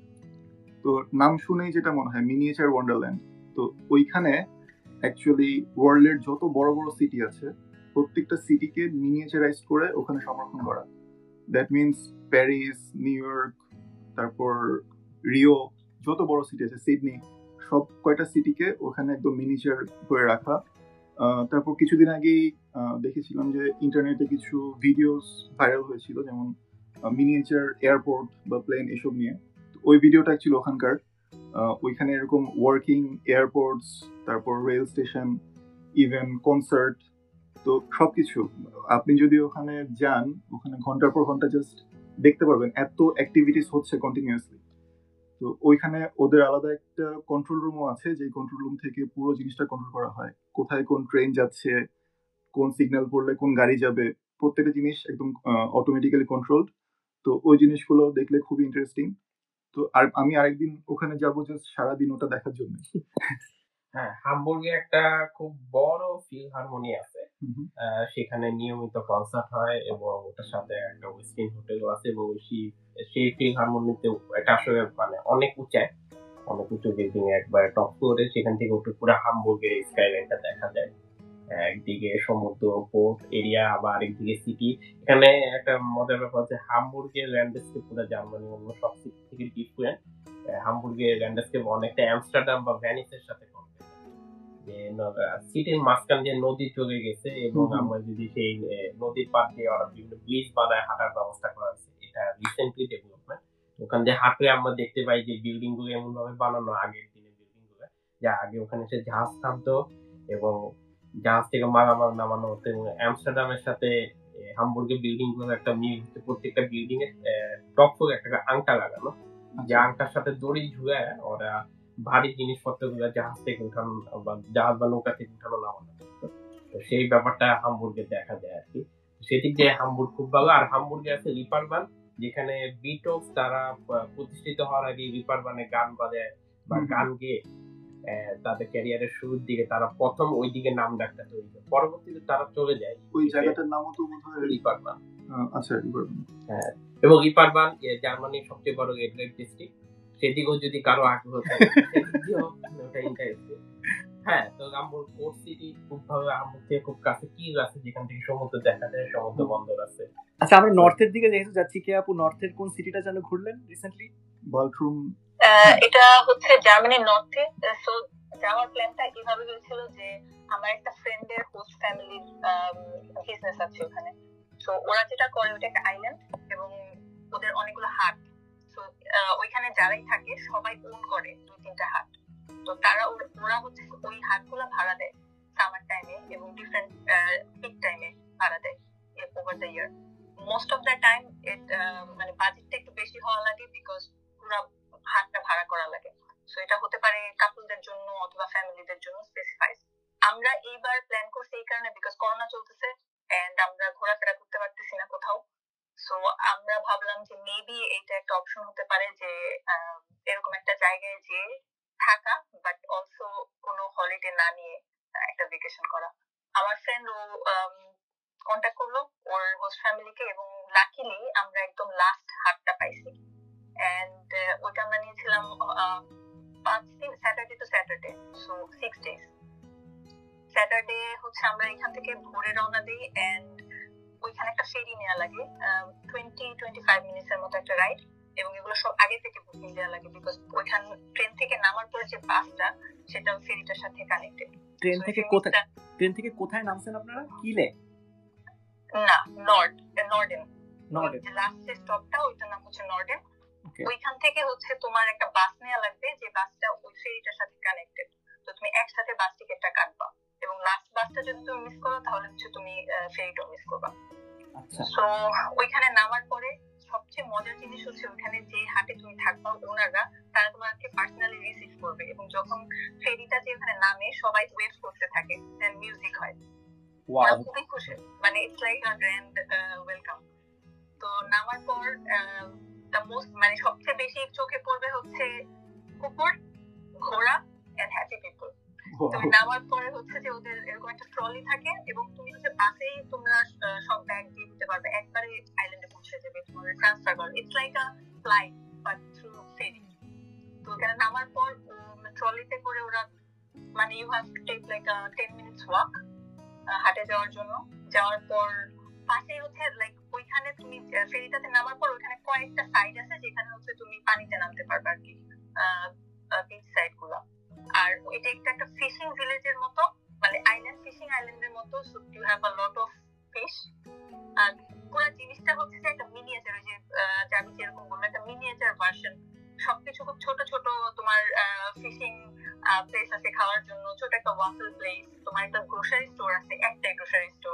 তো নাম শুনেই যেটা মনে হয় মিনিয়েচার ওয়ান্ডারল্যান্ড। তো ওইখানে অ্যাকচুয়ালি ওয়ার্ল্ডের যত বড় বড় সিটি আছে, প্রত্যেকটা সিটিকে মিনিয়েচারাইজ করে ওখানে সংরক্ষণ করা। That means Paris, New York, তারপর রিও, যত বড় সিটি আছে, সিডনি, সব কয়টা সিটিকে ওখানে একদম মিনিয়েচার করে রাখা। তারপর কিছুদিন আগেই দেখেছিলাম যে ইন্টারনেটে কিছু ভিডিওস ভাইরাল হয়েছিল, যেমন মিনিয়েচার এয়ারপোর্ট বা প্লেন এসব নিয়ে। ওই ভিডিওটা অ্যাকচুয়ালি ওখানকার, ওইখানে এরকম ওয়ার্কিং এয়ারপোর্টস, তারপর রেল স্টেশন, ইভেন কনসার্ট, তো সবকিছু আপনি যদি ওখানে যান, ওখানে ঘন্টার পর ঘন্টা জাস্ট দেখতে পারবেন, এত অ্যাক্টিভিটিস হচ্ছে কন্টিনিউয়াসলি। তো ওইখানে ওদের আলাদা একটা কন্ট্রোল রুমও আছে, যে কন্ট্রোল রুম থেকে পুরো জিনিসটা কন্ট্রোল করা হয়, কোথায় কোন ট্রেন যাচ্ছে, কোন সিগন্যাল পড়লে কোন গাড়ি যাবে, প্রত্যেকটা জিনিস একদম অটোমেটিক্যালি কন্ট্রোলড। তো ওই জিনিসগুলো দেখলে খুবই ইন্টারেস্টিং। তো আর আমি আরেকদিন ওখানে যাবো জাস্ট সারাদিন ওটা দেখার জন্য। হ্যাঁ, হামবুর্গে একটা খুব বড় ফিলহারমোনি আছে, সেখানে নিয়মিত কনসার্ট হয় এবং ওটার সাথে একটা ওয়েস্টিন হোটেলও আছে এবং সেই ফিলহারমোনিতে এটা আসলে মানে অনেক উঁচায়, অনেক উঁচু বিল্ডিং একবার টপ ফ্লোরে, সেখান থেকে উঠে পুরো হামবুর্গের স্কাইলাইনটা দেখা যায়। একদিকে সমুদ্র পোর্ট এরিয়া, আবার আরেকদিকে সিটি। এখানে একটা মজার ব্যাপার হচ্ছে হামবুর্গের ল্যান্ডস্কেপ পুরো জার্মানি অন্য সব সিটি থেকে ডিফারেন্ট। হামবুর্গের ল্যান্ডস্কেপ অনেকটা আমস্টারডাম বা ভ্যানিসের সাথে যে সিটির মাঝখান দিয়ে নদী চলে গেছে এবং আমরা যদি সেই নদীর পাড় দিয়ে ওরা বিভিন্ন ব্রিজ বানায় হাঁটার ব্যবস্থা করা হয়েছে, এটা রিসেন্টলি ডেভেলপমেন্ট। ওখান দিয়ে হাঁটলে আমরা দেখতে পাই যে বিল্ডিং গুলো এমন ভাবে বানানো, আগের দিনের বিল্ডিং গুলো, যা আগে ওখানে সে জাহাজ থামতো এবং জাহাজ থেকে মালামাল নামানো হতো। এবং আমস্টারডামের সাথে হামবুর্গের বিল্ডিং গুলো একটা মিল, প্রত্যেকটা বিল্ডিং এর টপ করে একটা আংটা লাগানো, যে আংটার সাথে দড়ি ঝুলে ওরা ভারী জিনিসপত্র গুলো জাহাজ থেকে উঠানো বা জাহাজ বা নৌকা থেকে উঠানো নামানো। তো সেই ব্যাপারটা হামবুর্গে দেখা যায় আর কি। সেদিক দিয়ে হামবুর্গ খুব ভালো। আর হামবুর্গে আছে রিপারবান, যেখানে বিটলস তারা প্রতিষ্ঠিত হওয়ার আগে রিপারবানে গান বাজায় বা গান গেয়ে তাদের ক্যারিয়ারের শুরুর দিকে তারা প্রথম ওই দিকে নাম ডাকটা তৈরি করে, পরবর্তীতে তারা চলে যায় ওই জায়গাটার নামও তো বোধহয় রিপারবান। আচ্ছা, রিপারবান। হ্যাঁ, এবং রিপারবান জার্মানির সবচেয়ে বড় রেড লাইট ডিস্ট্রিক্ট, সেদিকেও যদি কারো আগ্রহ থাকে ওটা ইন্টারেস্টিং। হ্যাঁ, তো হামবুর্গ পোর্ট সিটি খুব ভালো, হামবুর্গ থেকে খুব কাছে কিল আছে যেখান থেকে সমুদ্র দেখা যায়, সমুদ্র বন্দর আছে। আচ্ছা, আমরা নর্থের দিকে যেহেতু যাচ্ছি, কে আপু নর্থের কোন সিটিটা যেন ঘুরলেন রিসেন্টলি? বাল্ট্রুম। এটা হচ্ছে জার্মানির নর্থে। সো যাওয়ার প্ল্যানটা কিভাবে হয়েছিল যে আমার একটা ফ্রেন্ডের হোস্ট ফ্যামিলির বিজনেস আছে ওখানে। সো ওরা যেটা করে ওটা একটা আইল্যান্ড এবং ওদের অনেকগুলো হাট। সো ওইখানে যারাই থাকে সবাই ওন করে 2-3টা হাট। তো ওরা হচ্ছে ওই হাটগুলো ভাড়া দেয় সামার টাইমে এবং ডিফারেন্ট পিক টাইমে ভাড়া দেয় over the year. Most of the time মানে বাজেটটা একটু বেশি হওয়া লাগে বিকজ পুরো হাটটা ভাড়া করা লাগে। সো এটা হতে পারে কাপলদের জন্য অথবা ফ্যামিলিদের জন্য স্পেসিফাইড। আমরা এইবার প্ল্যান করছি এই কারণে বিকজ করোনা চলতেছে এন্ড আমরা ঘোরাফেরা করতে পারতেছি না কোথাও। সো আমরা ভাবলাম যে মেবি এইটা একটা অপশন হতে পারে যে এরকম একটা জায়গায় যে থাকা বাট অলসো কোনো হলিডে না নিয়ে একটা ভেকেশন করা। আমার ফ্রেন্ড ও কন্ট্যাক্ট করলো ওর হোস্ট ফ্যামিলিকে এবং লাকিলি আমরা একদম লাস্ট হাটটা পাইছি। এন্ড ওইটা আমরা নিয়েছিলাম 5 দিন, Saturday to Saturday, so 6 days। Saturday হচ্ছে আমরা এখান থেকে ভোরে রওনা দিই এন্ড ওইখানে একটা ফেরি নেওয়া লাগে 20-25 মিনিটের মতো একটা রাইড, এবং এগুলো সব আগে থেকে বুকিং দেওয়া লাগে বিকজ ওইখান ট্রেন থেকে নামার পর যে বাসটা সেটাও ফেরিটার সাথে কানেক্টেড। ট্রেন থেকে কোথায় নামছেন আপনারা? কিলে না, নর্ডেন। যে লাস্ট যে স্টপটা ওইটার নাম হচ্ছে নর্ডেন। ওইখান থেকে হচ্ছে তোমার একটা বাস নেওয়া লাগবে যে বাসটা ওই ফেরিটার সাথে কানেক্টেড। তো তুমি একসাথে বাস টিকেটটা কাটবা এবং লাস্ট বাসটা যদি তুমি মিস করো তাহলে হচ্ছে তুমি ফেরিটাও মিস করবা। আচ্ছা, সো ওইখানে নামার পরে সবচেয়ে মজার জিনিস হচ্ছে ওইখানে যে হাটে তুমি থাকবা ওনাররা তারা তোমাকে পার্সোনালি রিসিভ করবে এবং যখন ফেরিটা যে ওখানে নামে সবাই ওয়েভ করতে থাকে দেন মিউজিক হয়। ওরা খুবই খুশি, মানে it's like a grand welcome. তো নামার পর মানে সবচেয়ে বেশি চোখে পড়বে হচ্ছে কুকুর, ঘোড়া এন্ড হ্যাপি পিপল। তুমি নামার পরে হচ্ছে যে ওদের এরকম একটা ট্রলি থাকে এবং তুমি হচ্ছে বাসেই তোমরা সব ব্যাগ দিয়ে দিতে পারবে, একবারে আইল্যান্ডে পৌঁছে যাবে, তোমার ট্রান্সফার করো। It's like a flight but through ferry. তো ওখানে নামার পর ট্রলিতে করে ওরা মানে you have to take like 10 minutes walk হাটে যাওয়ার জন্য। যাওয়ার পর পাশেই হচ্ছে লাইক ওইখানে তুমি ফেরিটাতে নামার পর ওইখানে কয়েকটা সাইড আছে যেখানে হচ্ছে তুমি পানিতে নামতে পারবে আর কি, বিচ সাইড গুলা। আর এটা একটা ফিশিং ভিলেজের মতো, মানে আইল্যান্ড ফিশিং আইল্যান্ডের মতো। So you have a lot of fish. আর পুরো জিনিসটা হচ্ছে যে একটা মিনিয়েচার, ওই যে আমি যেরকম বললাম একটা মিনিয়েচার ভার্সন। সবকিছু খুব ছোট ছোট, তোমার ফিশিং প্লেস আছে খাওয়ার জন্য, ছোট একটা ওয়াফেল প্লেস, তোমার একটা গ্রোসারি স্টোর আছে, একটাই গ্রোসারি স্টোর,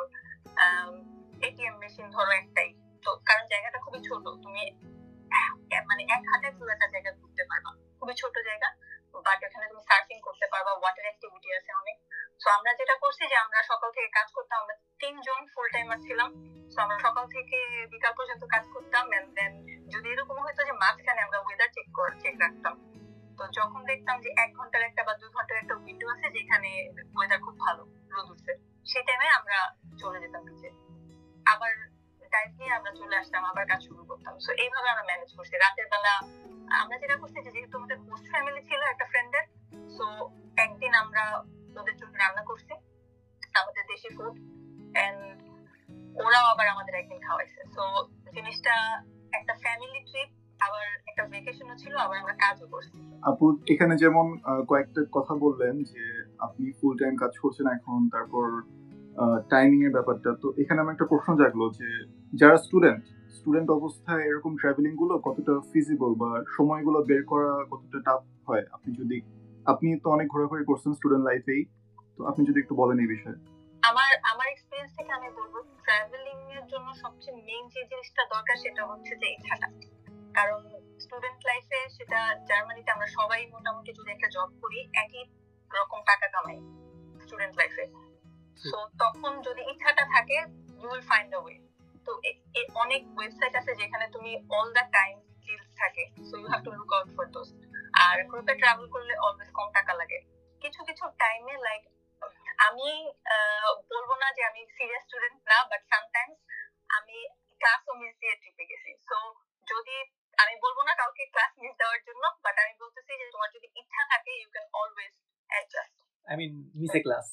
এটিএম মেশিন ধরো একটাই। তো কারণ জায়গাটা খুবই ছোট, তুমি মানে এক হাতে পুরো একটা জায়গা ঘুরতে পারবা। খুবই ছোট জায়গা, বাট এখানে তুমি সার্ফিং করতে পারবা, ওয়াটার অ্যাক্টিভিটি আছে অনেক। সো আমরা যেটা করছি যে আমরা সকাল থেকে কাজ করতাম, আমরা 3 জন ফুল টাইমার ছিলাম। সো আমরা সকাল থেকে বিকাল পর্যন্ত কাজ করতাম, এন্ড দেন যদি এরকম হতো যে মাঝখানে আমরা ওয়েদার চেক রাখতাম, তো যখন দেখতাম যে 1 ঘন্টার একটা বা 2 ঘন্টার একটা উইন্ডো আছে যেখানে ওয়েদার খুব ভালো, রোদ উঠছে, সেই টাইমে আমরা চলে যেতাম বিচে, আবার ডাইভ নিয়ে আমরা চলে আসতাম, আবার কাজ শুরু করতাম। সো এইভাবে আমরা ম্যানেজ করছি। রাতের বেলা আমরা যেটা করছি যে যেহেতু আমাদের হোস্ট ফ্যামিলি ছিল একটা ফ্রেন্ডের, সো একদিন আমরা ওদের জন্য রান্না করছি আমাদের দেশি ফুড, এন্ড ওরাও আবার আমাদের একদিন খাওয়াইছে। সো জিনিসটা একটা ফ্যামিলি ট্রিপ, আবার একটা ভ্যাকেশনও ছিল, আবার আমরা কাজও করছি। আপু এখানে যেমন কয়েকটা কথা বললেন যে আপনি ফুল টাইম কাজ করছেন এখন, তারপর টাইমিং এর ব্যাপারটা, তো এখানে আমার একটা প্রশ্ন জাগলো যে যারা স্টুডেন্ট অবস্থায় এরকম ট্রাভেলিং গুলো কতটা ফিজিবল বা সময়গুলো বের করা কতটা টাফ হয়? আপনি তো অনেক ঘোরাঘুরি করছেন স্টুডেন্ট লাইফেই, তো আপনি যদি একটু বলেন এই বিষয়ে। আমার এক্সপেরিয়েন্স থেকে আমি বলবো ট্রাভেলিং এর জন্য সবচেয়ে মেইন যে জিনিসটা দরকার সেটা হচ্ছে যে ইচ্ছাটা। কারণ স্টুডেন্ট লাইফে, সেটা জার্মানিতে আমরা সবাই মোটামুটি যদি একটা জব করি একই রকম টাকা কামাই স্টুডেন্ট লাইফে। সো তখন যদি ইচ্ছাটা থাকে you will find a way. তো অনেক ওয়েবসাইট আছে যেখানে তুমি অল দ্য টাইম ডিলস থাকে, so you have to look out for those. আর গ্রুপে ট্রাভেল করলে অলওয়েজ কম টাকা লাগে। কিছু টাইমে লাইক আমি বলবো না যে আমি সিরিয়াস স্টুডেন্ট না, বাট সামটাইমস আমি ক্লাসও মিস দিয়ে ট্রিপে গেছি। সো যদি আমি বলবো না কাউকে ক্লাস মিস দেওয়ার জন্য, বাট আমি বলতেছি যে তোমার যদি ইচ্ছা থাকে you can always adjust. I mean, miss a class.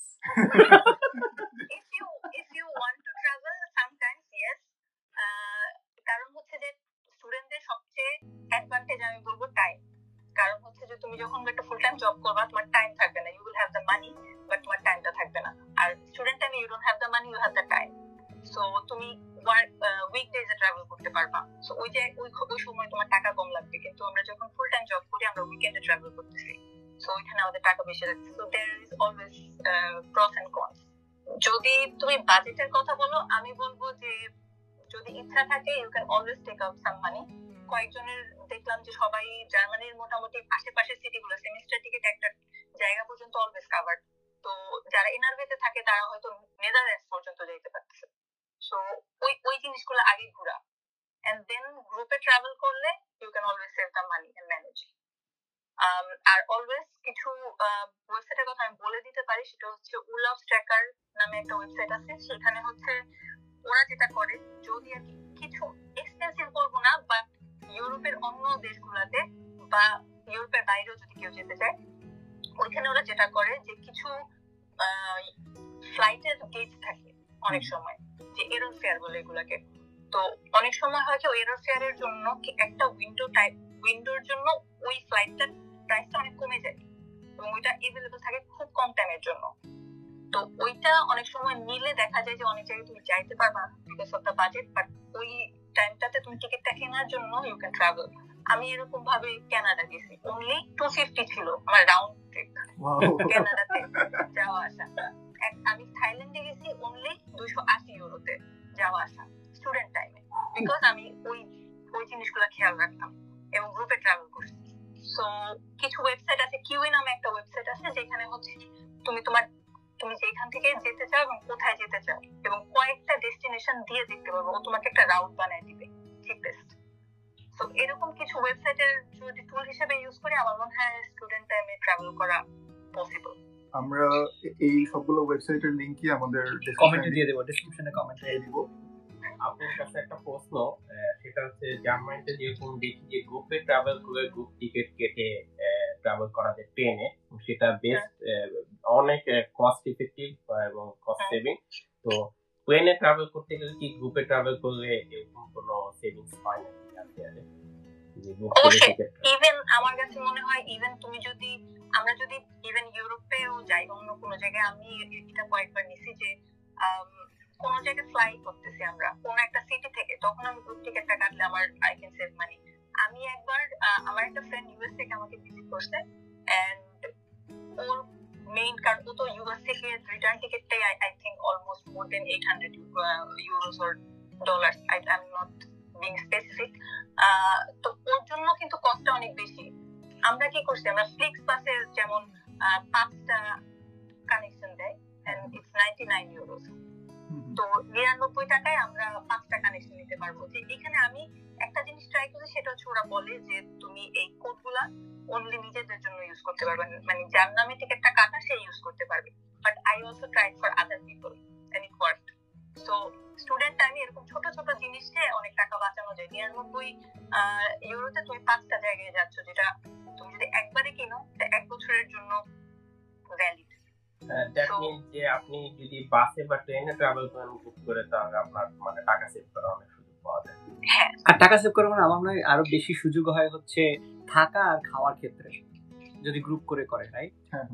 if you want to travel sometimes, yes. কারণ হচ্ছে যে স্টুডেন্টদের সবচেয়ে অ্যাডভান্টেজ আমি বলবো টাইম। কারণ হচ্ছে যে তুমি যখন একটা ফুল টাইম জব করবা তোমার টাইম থাকবে না, you will have the money but তোমার টাইমটা থাকবে না। আর স্টুডেন্ট টাইমে you don't have the money, you have the time. So তুমি উইকডেজে ট্রাভেল করতে পারবা। সো ওই সময় তোমার টাকা কম লাগবে, কিন্তু আমরা যখন ফুল টাইম জব করি আমরা উইকেন্ডে ট্রাভেল করতেছি, সো ওইখানে আমাদের টাকা বেশি লাগছে। So there is always pros and cons. যদি তুমি বাজেটের কথা বলো, আমি বলবো যে যদি ইচ্ছা থাকে you can always take out some money. কয়েকজনের দেখলাম যে সবাই জার্মানির মোটামুটি আশেপাশের সিটিগুলো সেমিস্টার টিকিট একটা জায়গা পর্যন্ত অলওয়েজ কাভার্ড। তো যারা এনআরভিতে থাকে তারা হয়তো নেদারল্যান্ডস পর্যন্ত যেতে পারছে। সো ওই জিনিসগুলো আগে ঘোরা, এন্ড দেন গ্রুপে ট্রাভেল করলে you can always save the money and manage. আর অলওয়েজ কিছু ওয়েবসাইটের কথা আমি বলে দিতে পারি, সেটা হচ্ছে উলাফ ট্র্যাকার নামে একটা ওয়েবসাইট আছে। সেখানে হচ্ছে ওরা যেটা করে, যদি আর কিছু এক্সপেন্সিভ বলবো না, বাট ইউরোপের অন্য দেশগুলোতে বা ইউরোপের বাইরেও যদি কেউ যেতে চায়, ওইখানে ওরা যেটা করে যে কিছু ফ্লাইটের গেজ থাকে অনেক সময়, যে এরর ফেয়ার বলে এগুলাকে। তো অনেক সময় হয় কি ওই এরর ফেয়ারের জন্য একটা উইন্ডোর জন্য ওই ফ্লাইটটার প্রাইসটা অনেক কমে যায় এবং ওইটা এভেলেবল থাকে খুব কম টাইমের জন্য। তো ওইটা অনেক সময় নিলে দেখা যায় যে অনেক জায়গায় তুমি যাইতে পারবা because of the budget, but ওই টাইমটাতে তুমি টিকিটটা কেনার জন্য ইউ ক্যান ট্রাভেল। আমি এরকম ভাবে কানাডা গেছি, অনলি 250 ছিল আমার রাউন্ড ট্রিপ কানাডাতে যাওয়া আসা। আমি থাইল্যান্ডে গেছি অনলি 280 ইউরোতে যাওয়া আসা স্টুডেন্ট টাইমে, বিকজ আমি ওই জিনিসগুলো খেয়াল রাখতাম এবং গ্রুপে ট্রাভেল করছি। সো কিছু ওয়েবসাইট আছে, কিউই নামে একটা ওয়েবসাইট আছে যেখানে হচ্ছে তুমি যেখান থেকে যেতে চাও এবং কোথায় যেতে চাও এবং কয়েকটা ডেস্টিনেশন দিয়ে দেখতে পারবো, ও তোমাকে একটা রাউট বানিয়ে দিবে চিপেস্ট। সো এরকম কিছু ওয়েবসাইটের যদি টুল হিসেবে ইউজ করি, আমার মনে হয় স্টুডেন্ট টাইমে ট্রাভেল করা পসিবল। আমরা এই সবগুলো ওয়েবসাইটের লিংকই আমাদের কমেন্টে দিয়ে দেব, ডেসক্রিপশনে কমেন্টে দিয়ে দিব। আপনার কাছে একটা প্রশ্ন, সেটা হচ্ছে জার্মানিতে যেরকম দেখি যে গ্রুপে ট্রাভেল করে গ্রুপ টিকিট কেটে ট্রাভেল করা যায় ট্রেনে, সেটা বেস্ট, অনেক কস্ট ইফেক্টিভ এবং কস্ট সেভিং। তো ট্রেনে ট্রাভেল করতে গেলে কি গ্রুপে ট্রাভেল করলে এরকম কোনো সেভিংস পায় নাকি? ইভেন আমার কাছে মনে হয় আমরা যদি ইভেন ইউরোপেও যাই অন্য কোনো জায়গায়, আমি এটা কয়েকবার নিছি যে কোন জায়গায় ফ্লাই করতেছি আমরা কোন একটা সিটি থেকে, তখন আমি গ্রুপ টিকিটটা কাটলে আমার আই ক্যান সেভ মানি। আমি একবার আমার একটা ফ্রেন্ড ইউএস থেকে আমাকে ভিজিট করছে, এন্ড ওর মেইন কারণ ও তো ইউএস থেকে রিটার্ন টিকিটটাই I think almost more than 800 euros or dollars, I am not being specific. তো ওর জন্য কিন্তু কস্টটা অনেক বেশি। আমরা কি করছি, আমরা ফ্লিক্স বাসের যেমন 5টা কানেকশন দেয় and it's 99 euros, তো 99 টাকায় আমরা 5টা কানেকশন নিতে পারবো। যে এখানে আমি একটা জিনিস ট্রাই করি, সেটা হচ্ছে ওরা বলে যে তুমি এই কোডগুলা অনলি নিজেদের জন্য ইউজ করতে পারবে, মানে যার নামে টিকেটটা কাটা সে ইউজ করতে পারবে, but I also tried for other people and it worked. So student টাইমে এরকম ছোট ছোট জিনিসে অনেক টাকা বাঁচানো যায়। 99 ইউরোতে তুমি 5টা জায়গায় যাচ্ছ, যেটা তুমি যদি একবারে কিনো 1 বছরের জন্য ভ্যালিড। দ্যাট মিন্স যে আপনি যদি বাসে বা ট্রেনে ট্রাভেল করেন বুক করে, তাহলে আপনার মানে টাকা সেভ করা অনেক সুযোগ পাওয়া যায়। আর টাকা সেভ করা মানে আমার মনে হয় আরো বেশি সুযোগ হয় হচ্ছে থাকা আর খাওয়ার ক্ষেত্রে, যদি গ্রুপ করে করে, রাইট? হ্যাঁ,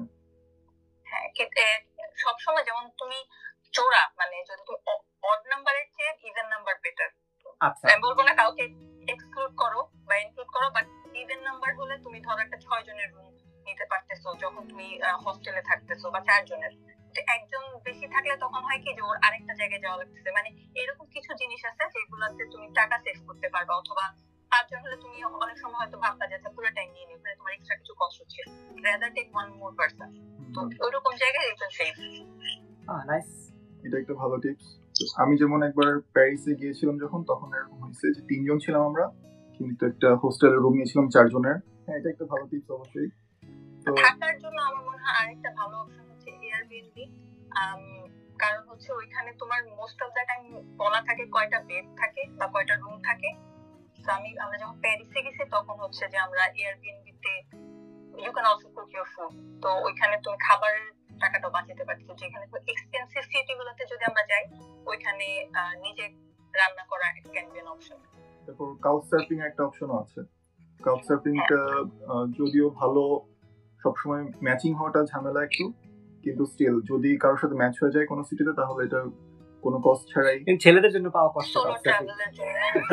সবসময় যেমন তুমি চোরা, মানে যদি তুমি অড নাম্বারের চেয়ে ইভেন নাম্বার বেটার। আচ্ছা, আমি বলবো না কাউকে এক্সক্লুড করো বা ইনক্লুড করো, বাট ইভেন নাম্বার হলে তুমি ধরো একটা 6 জনের রুম নিতে পারতেছো যখন তুমি হোস্টেলে থাকতেছো, বা 4 জনের। একজন বেশি থাকলে তখন হয় কি যে ওর আরেকটা জায়গায় যাওয়া লাগতেছে, মানে এরকম কিছু জিনিস আছে যেগুলোতে তুমি টাকা সেভ করতে পারবে। অথবা 5 জন হলে তুমি অনেক সময় হয়তো ভাববা যে পুরো টাইম নিয়ে নিবে, তোমার এক্সট্রা কিছু কষ্ট হচ্ছে, rather take one more person. তো ওইরকম জায়গায় ইউ ক্যান সেভ। নাইস, এটা একটা ভালো টিপস। আমি যেমন একবার প্যারিসে গিয়েছিলাম যখন, তখন এরকম হয়েছে যে 3 জন ছিলাম আমরা, কিন্তু একটা হোস্টেলের রুম নিয়েছিলাম 4 জনের। হ্যাঁ, এটা একটা ভালো টিপস অবশ্যই। তো থাকার জন্য আমার মনে হয় আরেকটা ভালো অপশন হচ্ছে এয়ারবিএনবি, কারণ হচ্ছে ওইখানে তোমার মোস্ট অফ দ্য টাইম বলা থাকে কয়টা বেড থাকে বা কয়টা রুম থাকে। তো আমরা যখন প্যারিসে গেছি তখন হচ্ছে যে আমরা এয়ারবিএনবিতে you can also cook your food, তো ওইখানে তুমি খাবারের টাকাটা বাঁচাতে পারছো। যেখানে এক্সপেন্সিভ সিটিগুলোতে যদি আমরা যাই, ওইখানে নিজে রান্না করা ক্যান বি অ্যান অপশন। তারপর কাউচ সার্ফিং একটা অপশনও আছে। কাউচ সার্ফিংটা যদিও ভালো, সবসময় ম্যাচিং হওয়াটা ঝামেলা একটু, কিন্তু স্টিল যদি কারোর সাথে ম্যাচ হয়ে যায় কোনো সিটিতে, তাহলে এটা কোনো কস্ট ছাড়াই। ছেলেদের জন্য পাওয়া কষ্ট, সোলো ট্রাভেলের জন্য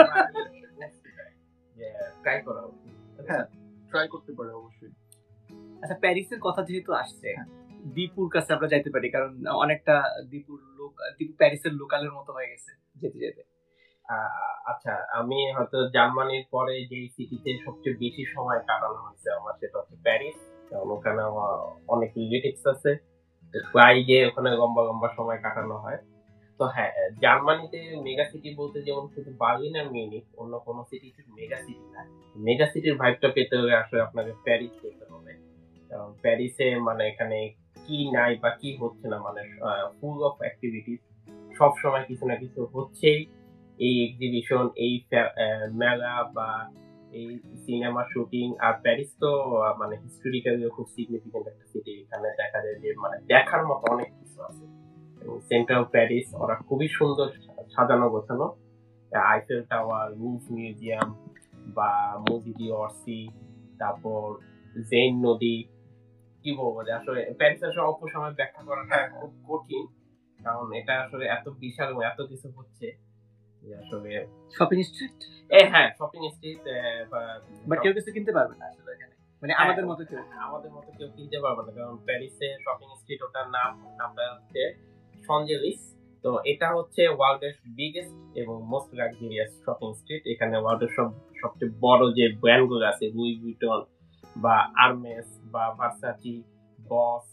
ট্রাই করা উচিত। হ্যাঁ, ট্রাই করতে পারে অবশ্যই। আচ্ছা, প্যারিসের কথা যেহেতু আসছে, দীপুর কাছে আমরা যাইতে পারি, কারণ অনেকটা দীপু প্যারিসের লোকালের মতো হয়ে গেছে যেতে যেতে। আচ্ছা, আমি হয়তো জার্মানির পরে যে সিটিতে সবচেয়ে বেশি সময় কাটানো হয়েছে আমার, সেটা হচ্ছে প্যারিস। কারণ ওখানে আমার অনেক রিলেটিভস আছে, প্রায় গিয়ে ওখানে লম্বা লম্বা সময় কাটানো হয়। তো হ্যাঁ, জার্মানিতে মেগা সিটি বলতে যেমন শুধু বার্লিন আর মিউনিখ, অন্য কোনো সিটি মেগা সিটি না। মেগা সিটির ভাইবটা পেতে হলে আসলে আপনাকে প্যারিস যেতে হবে। কারণ প্যারিসে মানে এখানে কি নাই বা কি হচ্ছে না, মানে ফুল অফ অ্যাক্টিভিটিস, সব সময় কিছু না কিছু হচ্ছেই। এই এক্সিবিশন, এই মেলা বা এই সিনেমা শুটিং। আর প্যারিস তো মানে হিস্টোরিক্যালি খুব সিগনিফিকেন্ট একটা সিটি। এখানে দেখা যায় যে মানে দেখার মতো অনেক কিছু আছে। এবং সেন্ট্রাল প্যারিস ওরা খুবই সুন্দর সাজানো গোছানো। আইফেল টাওয়ার, লুভ মিউজিয়াম বা মুজি ডি অর্সি, তারপর জেইন নদী। কি বলবো যে আসলে প্যারিস আসলে অল্প সময় ব্যাখ্যা করাটা খুব কঠিন, কারণ এটা আসলে এত বিশাল এবং এত কিছু হচ্ছে যে আসলে। শপিং স্ট্রিট, হ্যাঁ, শপিং স্ট্রিট, বাট কেউ কিছু কিনতে পারবে না আসলে এখানে, মানে আমাদের মতো কেউ কিনতে পারবে না। কারণ প্যারিসে শপিং স্ট্রিট, ওটার নামটা হচ্ছে শনজেলিস। তো এটা হচ্ছে ওয়ার্ল্ডের বিগেস্ট এবং মোস্ট লাক্সারিয়াস শপিং স্ট্রিট। এখানে ওয়ার্ল্ডের সবচেয়ে বড় যে ব্র্যান্ডগুলো আছে, লুই ভিটন বা আর্মেস বা ভার্সাচি, বস,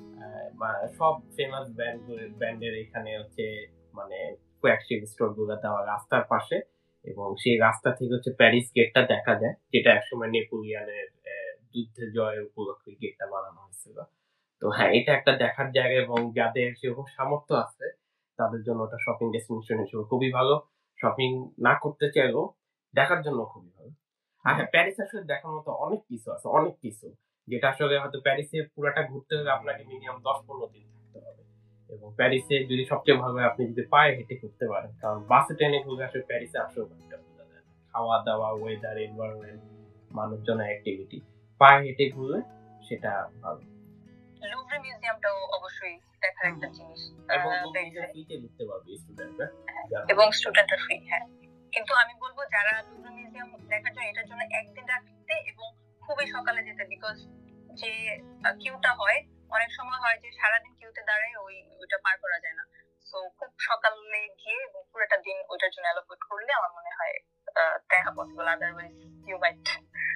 সব ফেমাস ব্র্যান্ডের এখানে হচ্ছে মানে ফ্ল্যাগশিপ স্টোর গুলো দেওয়া রাস্তার পাশে। এবং সেই রাস্তা থেকে হচ্ছে প্যারিস গেটটা দেখা যায়, যেটা একসময় নেপোলিয়নের যুদ্ধে জয়ের উপলক্ষে গেটটা বানানো হয়েছিল। তো হ্যাঁ, এটা একটা দেখার জায়গা, এবং যাদের সেরকম সামর্থ্য আছে তাদের জন্য ওটা শপিং ডেস্টিনেশন হিসেবে খুবই ভালো। শপিং না করতে চাইলেও দেখার জন্য খুবই ভালো। আর হ্যাঁ, প্যারিস আসলে দেখার মতো অনেক কিছু আছে, অনেক কিছু, যেটা আসলে হয়তো প্যারিসে পুরোটা ঘুরতে হলে আপনাকে মিনিমাম 10-15 দিন থাকতে হবে। এবং প্যারিসে যদি সবচেয়ে ভালো হয় আপনি যদি পায়ে হেঁটে ঘুরতে পারেন, কারণ বাসে ট্রেনে ঘুরে আসলে প্যারিসে আসলেও একটা বোঝা যায় না। খাওয়া দাওয়া, ওয়েদার, এনভায়রনমেন্ট, মানুষজনের অ্যাক্টিভিটি, পায়ে হেঁটে ঘুরলে সেটা ভালো। লুভ্রে মিউজিয়ামটাও অবশ্যই দেখার একটা জিনিস, এবং ফ্রিতে ঢুকতে পারবে স্টুডেন্টরা, এবং স্টুডেন্টরা ফ্রি। হ্যাঁ, কিন্তু আমি বলবো যারা লুভ্রে মিউজিয়াম দেখার জন্য এটার জন্য একদিন রাখতে এবং খুবই সকালে যেতে, বিকজ যে কিউটা হয় অনেক সময় হয় যে সারাদিন কিউতে দাঁড়ায় ওইটা পার করা যায় না। সো খুব সকালে গিয়ে এবং পুরোটা দিন ওইটার জন্য অ্যালোকেট করলে আমার মনে হয় দেখা পসিবল। আদারওয়াইজ ইউ মাইট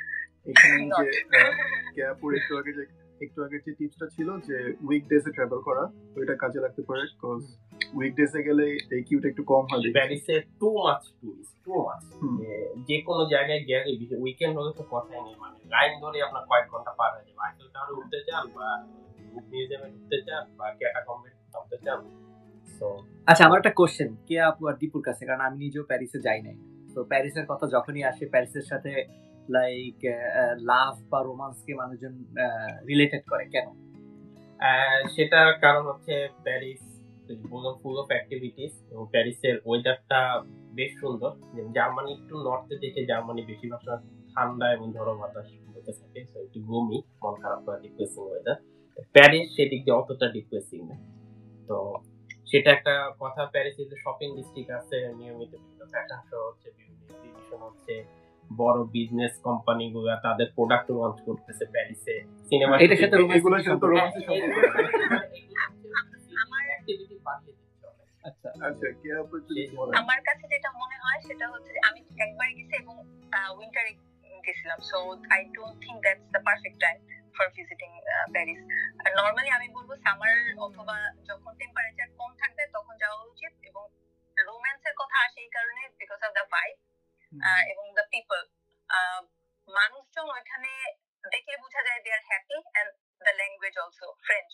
এখানে যে ক্যাপুর একটু আগে যে টিপসটা ছিল যে উইকডেজে ট্রাভেল করা, ওইটা কাজে লাগতে পারে, বিকজ উইকডেজে গেলে এই কিউটা একটু কম হবে। প্যারিসে too much tourist, too much. যে কোনো জায়গায় গেলে উইকেন্ড হলে তো কথাই নেই, মানে লাইন ধরে আপনার কয়েক ঘন্টা পার হয়ে যাবে। আইফেল টাওয়ারে উঠতে চান বা মিউজিয়ামে ঢুকতে চান বা ক্যাটাকম্বে ঢুকতে চান। আচ্ছা, আমার একটা কোশ্চেন কে আপু আর দীপুর কাছে, কারণ আমি নিজেও প্যারিসে যাই নাই। তো প্যারিসের কথা যখনই আসে, প্যারিসের সাথে লাইক লাভ বা রোমান্সকে মানুষজন রিলেটেড করে কেন? সেটার কারণ হচ্ছে প্যারিস ফুল অফ অ্যাক্টিভিটিস, এবং প্যারিসের ওয়েদারটা বেশ সুন্দর। জার্মানি একটু নর্থে থেকে, জার্মানি বেশিরভাগ ঠান্ডা এবং ঝড়ো বাতাস বইতে থাকে, তো একটু ঘুমি, মন খারাপ করা, ডিপ্রেসিং ওয়েদার। প্যারিস সেদিক দিয়ে অতটা ডিপ্রেসিং না। তো সেটা একটা কথা। প্যারিসে যে শপিং ডিস্ট্রিক্ট আছে, নিয়মিত বিভিন্ন ফ্যাশন শো হচ্ছে, বিভিন্ন এক্সিবিশন হচ্ছে, বড় বিজনেস কোম্পানি গুলো তাদের প্রোডাক্ট লঞ্চ করতেছে প্যারিসে। সিনেমা এটার সাথে এগুলোর সাথে রোমান্সের সম্পর্ক অ্যাক্টিভিটি বাড়িয়ে দিচ্ছে অনেক। আচ্ছা আচ্ছা, কে আপু আমার কাছে যেটা মনে হয় সেটা হচ্ছে যে আমি একবার গেছি এবং উইন্টারে গেছিলাম, so I don't think that's the perfect time for visiting Paris. আর নরমালি আমি বলবো সামার অথবা যখন টেম্পারেচার কম থাকবে তখন যাওয়া উচিত। এবং রোম্যান্সের কথা আসে এই কারণে, বিকজ অফ দ্য ভাইব এবং দ্য পিপল। মানুষজন ওইখানে দেখলে বোঝা যায় they are happy, and the language also French.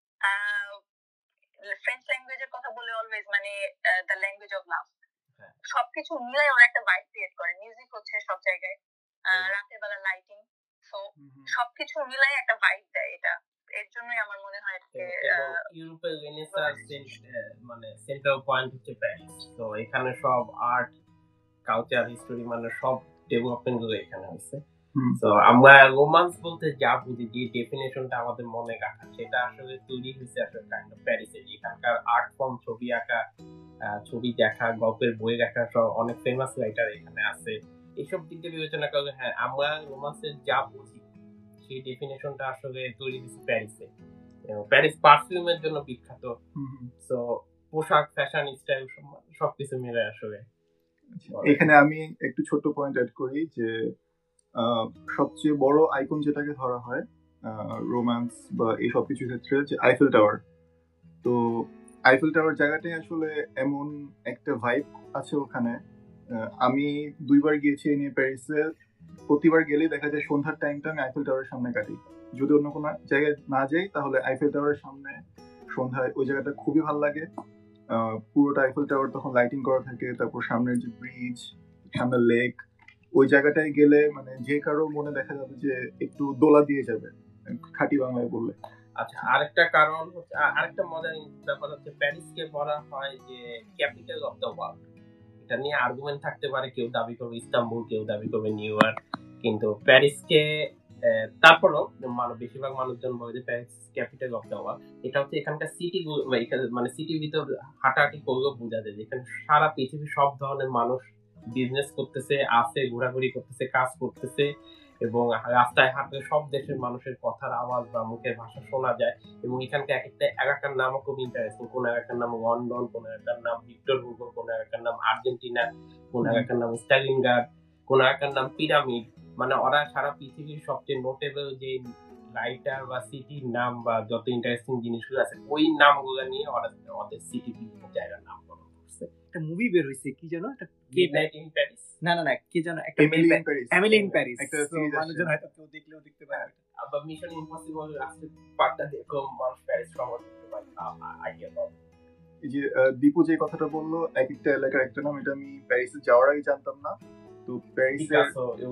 French ল্যাঙ্গুয়েজের কথা বলে অলওয়েজ মানে দ্য ল্যাঙ্গুয়েজ অফ লাভ। সবকিছু মিলাই ওরা একটা ভাইব ক্রিয়েট করে। মিউজিক হচ্ছে সব জায়গায়, রাতের বেলা লাইটিং, সো সবকিছু মিলাই একটা ভাইব দেয়। এটা এর জন্যই আমার মনে হয় ইউরোপের রেনেসাঁস মানে সেন্ট্রাল পয়েন্ট হচ্ছে প্যারিস। তো এখানে সব আর্ট, কালচার, হিস্টোরি, মানে সব ডেভেলপমেন্ট গুলো এখানে হচ্ছে। তো আমরা রোমান্স বলতে যা বুঝি, যে ডেফিনেশনটা আমাদের মনে রাখা, সেটা আসলে তৈরি হয়েছে আসলে কাইন্ড অফ প্যারিসে। এখানকার আর্ট ফর্ম, ছবি আঁকা, ছবি দেখা, গল্পের বই দেখা, সব অনেক ফেমাস রাইটার এখানে আছে। এইসব দিক দিয়ে বিবেচনা করলে হ্যাঁ, আমরা রোমান্সের যা বুঝি সেই ডেফিনেশনটা আসলে তৈরি হয়েছে প্যারিসে। প্যারিস পারফিউমের জন্য বিখ্যাত। তো পোশাক, ফ্যাশন, স্টাইল সবকিছু মিলে আসলে। এখানে আমি একটু ছোট পয়েন্ট অ্যাড করি যে সবচেয়ে বড় আইকন যেটাকে ধরা হয় রোম্যান্স বা এই সব কিছুর ক্ষেত্রে, যে আইফেল টাওয়ার। তো আইফেল টাওয়ার জায়গাটাই আসলে এমন একটা ভাইব আছে ওখানে। আমি 2বার গিয়েছি এই নিয়ে প্যারিসে। প্রতিবার গেলেই দেখা যায় সন্ধ্যার টাইমটা আমি আইফেল টাওয়ারের সামনে কাটি। যদি অন্য কোনো জায়গায় না যাই তাহলে আইফেল টাওয়ারের সামনে সন্ধ্যায় ওই জায়গাটা খুবই ভালো লাগে। পুরোটা আইফেল টাওয়ার তখন লাইটিং করা থাকে, তারপর সামনের যে ব্রিজ, সামনের লেক, ওই জায়গাটায় গেলে মানে যে কারো মনে দেখা যাবে যে একটু দোলা দিয়ে যাবে, খাঁটি বাংলায় বললে। আচ্ছা, আরেকটা কারণ হচ্ছে, আরেকটা মজার ব্যাপার হচ্ছে, প্যারিসকে বলা হয় যে ক্যাপিটাল অফ দ্য ওয়ার্ল্ড। এটা নিয়ে আর্গুমেন্ট থাকতে পারে, কেউ দাবি করবে ইস্তাম্বুল, কেউ দাবি করবে নিউ ইয়র্ক, কিন্তু প্যারিসকে তারপরও বেশিরভাগ মানুষজন বলে যে Paris capital of the world. এটা হচ্ছে এখানকার সিটি, মানে সিটির ভিতর হাঁটাহাঁটি করলেও বোঝা যায় যেখানে সারা পৃথিবীর সব ধরনের মানুষ বিজনেস করতেছে, আছে, ঘোরাঘুরি করতেছে, কাজ করতেছে, এবং রাস্তায় হাঁটলে সব দেশের মানুষের কথার আওয়াজ বা মুখের ভাষা শোনা যায়। এবং এখানকার একটা এলাকার নামও খুব ইন্টারেস্টিং। কোন এলাকার নাম লন্ডন, কোন এলাকার নাম ভিক্টর হুগো, কোন এলাকার নাম আর্জেন্টিনা, কোন এলাকার নাম স্টালিনগ্রাড, কোন এলাকার নাম পিরামিড। মানে ওরা সারা পৃথিবীর সবচেয়ে নোটেবল যে রাইটার বা সিটির নাম বা যত ইন্টারেস্টিং জিনিসগুলো আছে, ওই নামগুলো নিয়ে ওরা ওদের সিটি বিভিন্ন জায়গার নাম করছে। একটা মুভি বের হইছে, কি জানো, একটা মিডনাইট ইন প্যারিস। না, কি জানো, একটা এমিলি ইন প্যারিস। একটা মানুষজন হয়তো কেউ দেখলেও দেখতে পারে। আবার মিশন ইম্পসিবল লাস্টের পার্টটা দেখো, মানুষ প্যারিস ভ্রমণ করতে পারে, আইডিয়া পাবে। এই যে দীপু যে কথাটা বললো, এক একটা এলাকার একটা নাম, এটা আমি প্যারিসে যাওয়ার আগে জানতাম না। তো প্যারিসের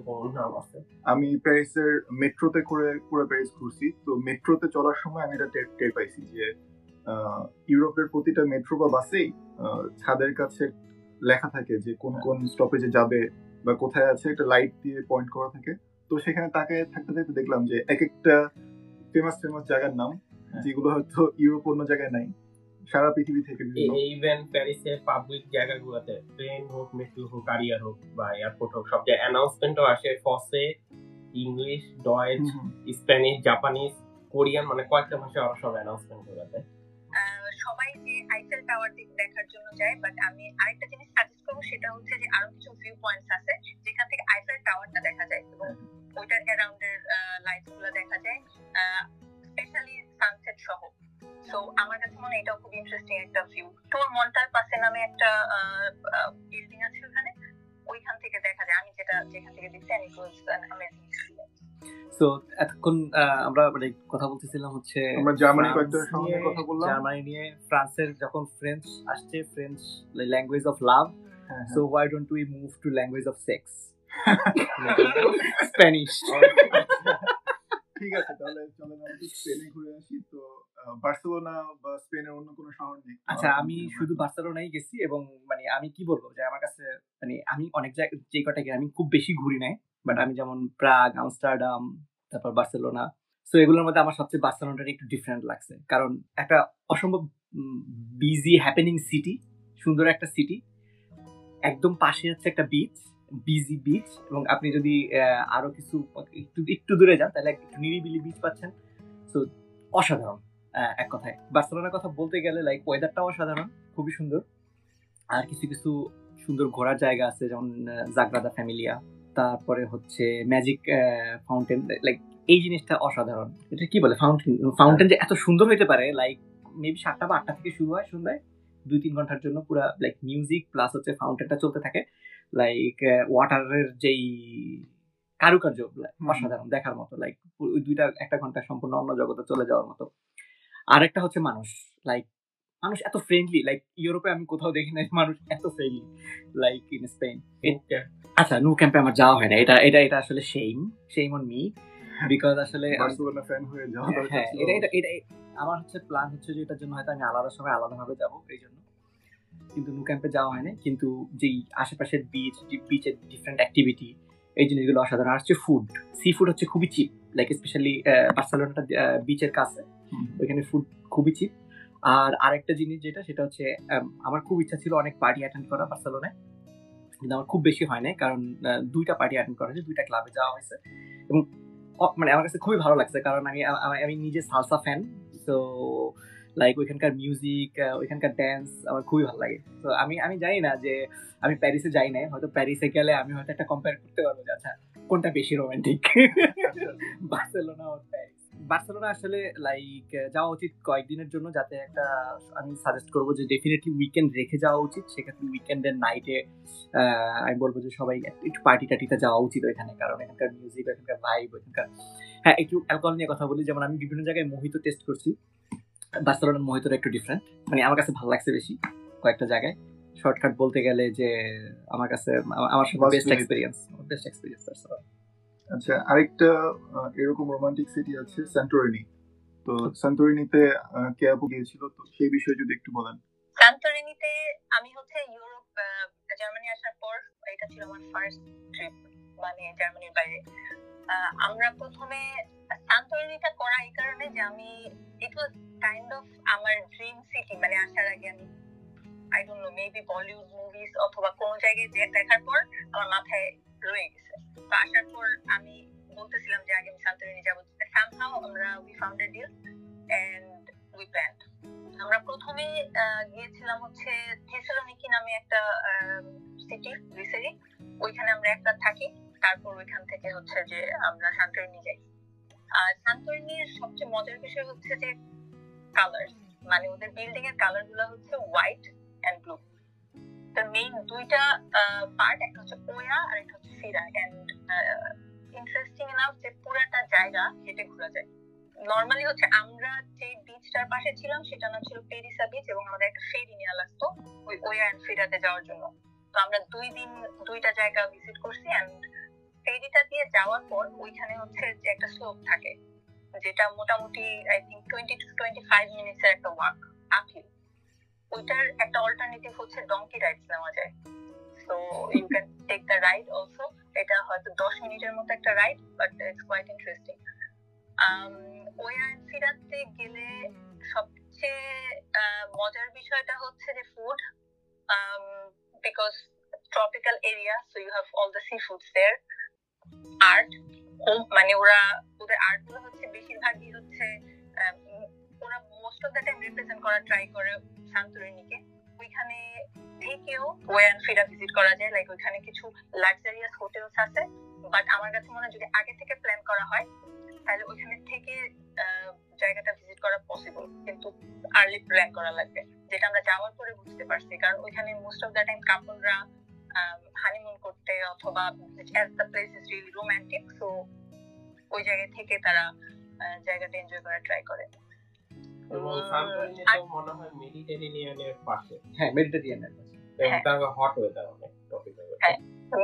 আমি প্যারিসের মেট্রোতে করে পুরো প্যারিস ঘুরছি। তো মেট্রোতে চলার সময় আমি এটা টের পাইছি যে ইউরোপের প্রতিটা মেট্রো বা বাসেই ছাদের কাছে লেখা থাকে যে কোন কোন স্টপেজে যাবে বা কোথায় আছে, একটা লাইট দিয়ে পয়েন্ট করা থাকে। তো সেখানে তাকে থাকতে থাকতে দেখলাম যে এক একটা ফেমাস জায়গার নাম, যেগুলো হয়তো ইউরোপ অন্য জায়গায় নাই, সারা পৃথিবী থেকে। ইভেন প্যারিসের পাবলিক জায়গাগুলোতে, ট্রেন হোক, মেট্রো হোক, কারিয়ার হোক বা এয়ারপোর্ট হোক, সব জায়গায় অ্যানাউন্সমেন্টও আসে ফসে, English, Deutsch, Spanish, Japanese, Korean, মানে কয়েকটা ভাষায় ওরা সব অ্যানাউন্সমেন্ট করে দেয়। সবাই যে আইফেল টাওয়ার দেখার জন্য যায়, বাট আমি আরেকটা জিনিস সাজেস্ট করবো, সেটা হচ্ছে যে আরো কিছু ভিউ পয়েন্টস আছে যেখান থেকে আইফেল টাওয়ারটা দেখা যায়, এবং ওইটা ওইটার অ্যারাউন্ডের লাইফ গুলো দেখা যায়, স্পেশালি সানসেট সহ। সো আমার কাছে মনে হয় এটাও খুব ইন্টারেস্টিং একটা ভিউ। তোর মন্টাল পাসে নামে একটা বিল্ডিং আছে ওখানে, ওইখান থেকে দেখা যায়, আমি যেখান থেকে দেখছি, and it was an amazing experience. So এতক্ষণ আমরা মানে কথা বলতেছিলাম হচ্ছে আমরা জার্মানি কয়েকটা শহরে কথা বললাম, জার্মানি নিয়ে। ফ্রান্সের যখন ফ্রেঞ্চ আসছে, French language of love, so why don't we move to language of sex, Spanish. ঠিক আছে, তাহলে চলেন আমরা স্পেনে ঘুরে আসি। তো বার্সেলোনা বা স্পেনের অন্য কোনো শহর নেই? আচ্ছা, আমি শুধু বার্সেলোনাই গেছি, এবং মানে আমি কি বলবো যে আমার কাছে মানে আমি অনেক জায়গায় যে কটা গিয়ে আমি খুব বেশি ঘুরি নাই, বাট আমি যেমন প্রাগ, আমস্টারডাম, তারপর বার্সেলোনা, সো এগুলোর মধ্যে আমার সবচেয়ে বার্সেলোনাটা একটু ডিফারেন্ট লাগছে, কারণ একটা অসম্ভব বিজি হ্যাপেনিং সিটি, সুন্দর একটা সিটি, একদম পাশে হচ্ছে একটা বিচ, বিজি বিচ, এবং আপনি যদি আরো কিছু একটু দূরে যান তাহলে একটু নিরিবিলি বিচ পাচ্ছেন। সো অসাধারণ এক কথায়। বার্সেলোনার কথা বলতে গেলে লাইক ওয়েদারটাও অসাধারণ, খুবই সুন্দর, আর কিছু কিছু সুন্দর ঘোরার জায়গা আছে, যেমন জাগ্রাদা ফ্যামিলিয়া, তারপরে হচ্ছে ম্যাজিক ফাউন্টেন, লাইক এই জিনিসটা অসাধারণ। এটা কি বলে, ফাউন্টেন যে এত সুন্দর হইতে পারে, লাইক মেবি 7টা বা 8টা থেকে শুরু হয়, সন্ধ্যায় 2-3 ঘন্টার জন্য পুরা লাইক মিউজিক প্লাস হচ্ছে ফাউন্টেনটা চলতে থাকে, লাইক ওয়াটারের যেই কারুকার্য অসাধারণ, দেখার মতো, লাইক ওই 2-1 ঘন্টা সম্পূর্ণ অন্য জগতে চলে যাওয়ার মতো। আরেকটা হচ্ছে মানুষ, লাইক মানুষ এত ফ্রেন্ডলি, লাইক ইউরোপে আমি কোথাও দেখি নাই মানুষ এত ফ্রেন্ডলি লাইক ইন স্পেন। আচ্ছা, নো ক্যাম্পে আমার যাওয়া হয় না, এটা আসলে সেইম অন মি, বিকজ আসলে বার্সেলোনা ফ্যান হয়ে যাওয়া দরকার। হ্যাঁ, এটা আমার হচ্ছে প্ল্যান হচ্ছে যে এটার জন্য হয়তো আমি আলাদা সময় আলাদাভাবে যাবো, এই জন্য কিন্তু নো ক্যাম্পে যাওয়া হয় না। কিন্তু যেই আশেপাশের বিচের ডিফারেন্ট অ্যাক্টিভিটি, এই জিনিসগুলো অসাধারণ। আর হচ্ছে ফুড, সি ফুড হচ্ছে খুবই চিপ, লাইক স্পেশালি বার্সেলোনাটা বিচের কাছে, ওইখানে ফুড খুবই চিপ। আর আরেকটা জিনিস যেটা, সেটা হচ্ছে আমার খুব ইচ্ছা ছিল অনেক পার্টি অ্যাটেন্ড করা বার্সেলোনায়, কিন্তু আমার খুব বেশি হয় নাই, কারণ 2টা পার্টি অ্যাটেন্ড করা হয়েছে, 2টা ক্লাবে যাওয়া হয়েছে, এবং মানে আমার কাছে খুবই ভালো লাগছে, কারণ আমি নিজে সালসা ফ্যান। তো লাইক ওইখানকার মিউজিক, ওইখানকার ড্যান্স আমার খুবই ভালো লাগে। তো আমি জানি না যে আমি প্যারিসে যাই নাই, হয়তো প্যারিসে গেলে আমি হয়তো একটা কম্পেয়ার করতে পারবো যে আচ্ছা কোনটা বেশি রোমান্টিক, বার্সেলোনা আর প্যারিস। বার্সেলোনা আসলে লাইক যাওয়া উচিত কয়েকদিনের জন্য, যাতে একটা আমি সাজেস্ট করবো যে ডেফিনেটলি উইকেন্ড রেখে যাওয়া উচিত। সেক্ষেত্রে উইকেন্ডের নাইটে আমি বলবো যে সবাই একটু পার্টি টার্টিতে যাওয়া উচিত ওইখানে, কারণ এখানকার মিউজিক, ওইখানকার ভাইব, ওইখানকার। হ্যাঁ, একটু অ্যালকোহল নিয়ে কথা বলি, যেমন আমি বিভিন্ন জায়গায় মোহিতো টেস্ট করছি, বার্সেলোনার মোহিতোটা একটু ডিফারেন্ট, মানে আমার কাছে ভালো লাগছে বেশি কয়েকটা জায়গায়। শর্টকাট বলতে গেলে যে আমার কাছে আমার সাথে বেস্ট এক্সপিরিয়েন্স বার্সেলোনা। আচ্ছা, আরেকটা এরকম রোমান্টিক সিটি আছে স্যান্টোরিনি। তো স্যান্টোরিনিতে কে আপু গিয়েছিল, তো সেই বিষয়ে যদি একটু বলেন। স্যান্টোরিনিতে আমি হচ্ছে ইউরোপ জার্মানি আসার পর, এটা ছিল আমার ফার্স্ট ট্রিপ মানে জার্মানির বাইরে। আমরা প্রথমে স্যান্টোরিনিটা করা এই কারণে যে আমি, ইট ওয়াজ কাইন্ড অফ আমার ড্রিম সিটি, মানে আসার আগে আমি I don't know, maybe Bollywood movies অথবা কোনো জায়গায় দেখার পর আমার মাথায় রয়ে গেছে। তো আসার পর আমি বলতেছিলাম যে আগে আমি স্যান্টোরিনি যাবো। সামহাউ আমরা we found a deal and we planned. আমরা প্রথমে গিয়েছিলাম হচ্ছে থেসলোনিকি নামে একটা সিটি, গ্রিসেরই, ওইখানে আমরা একটা থাকি, তারপর ওইখান থেকে হচ্ছে যে আমরা সান্টোরিনি যাই। আর সান্টোরিনির সবচেয়ে মজার বিষয় হচ্ছে যে কালার, মানে ওদের বিল্ডিং এর কালার গুলো হচ্ছে হোয়াইট এন্ড ব্লু। তো মেইন 2টা পার্ট, একটা হচ্ছে ওয়া আর একটা হচ্ছে ফিরা, এন্ড ইন্টারেস্টিং এনাফ যে পুরাটা জায়গা হেঁটে ঘোরা যায়। নর্মালি হচ্ছে আমরা যে বিচটার পাশে ছিলাম সেটা নাম ছিল পেরিসা বিচ, এবং আমাদের একটা ফেরি নিয়ে লাগতো ওই ওয়া এন্ড ফিরাতে যাওয়ার জন্য। তো আমরা 2 দিন 2টা জায়গা ভিজিট করছি, এন্ড ফেরিটা দিয়ে যাওয়ার পর ওইখানে হচ্ছে যে একটা স্লোপ থাকে, যেটা মোটামুটি আই থিঙ্ক 20 to 25 মিনিটসের একটা ওয়াক আপহিল। ওইটার একটা অল্টারনেটিভ হচ্ছে ডঙ্কি রাইডস নেওয়া যায়, so you can take the ride also. এটা হয়তো 10 মিনিটের মতো একটা ride, but it's quite interesting. ওয়া এন্ড ফিরাতে গেলে সবচেয়ে মজার বিষয়টা হচ্ছে যে food, because tropical area, so you have all the sea foods there. Art, মানে ওদের আর্ট গুলো হচ্ছে বেশিরভাগই হচ্ছে ওরা most of the time represent করা ট্রাই করে সান্টোরিনিকে। ওইখানে থেকেও ওয়া এন্ড ফিরা ভিজিট করা যায়, লাইক ওইখানে কিছু লাক্সারিয়াস হোটেলস আছে বাট আমার কাছে মনে হয় যদি আগে থেকে প্ল্যান করা হয় তাহলে ওইখানে থেকে জায়গাটা ভিজিট করা পসিবল, কিন্তু আর্লি প্ল্যান করা লাগবে, যেটা আমরা যাওয়ার পরে বুঝতে পারছি। কারণ ওইখানে মোস্ট অফ দ্য টাইম কাপলরা হানিমুন করতে অথবা as the place is really romantic, so ওই জায়গা থেকে তারা জায়গাটা এনজয় করার ট্রাই করে। এবং সান্তোরিনি তো মনে হয় মেডিটেরিয়ানের পাশে। হ্যাঁ, মেডিটেরিয়ানের পাশে, এবং তার হট ওয়েদার অনেক টপিক হবে। হ্যাঁ,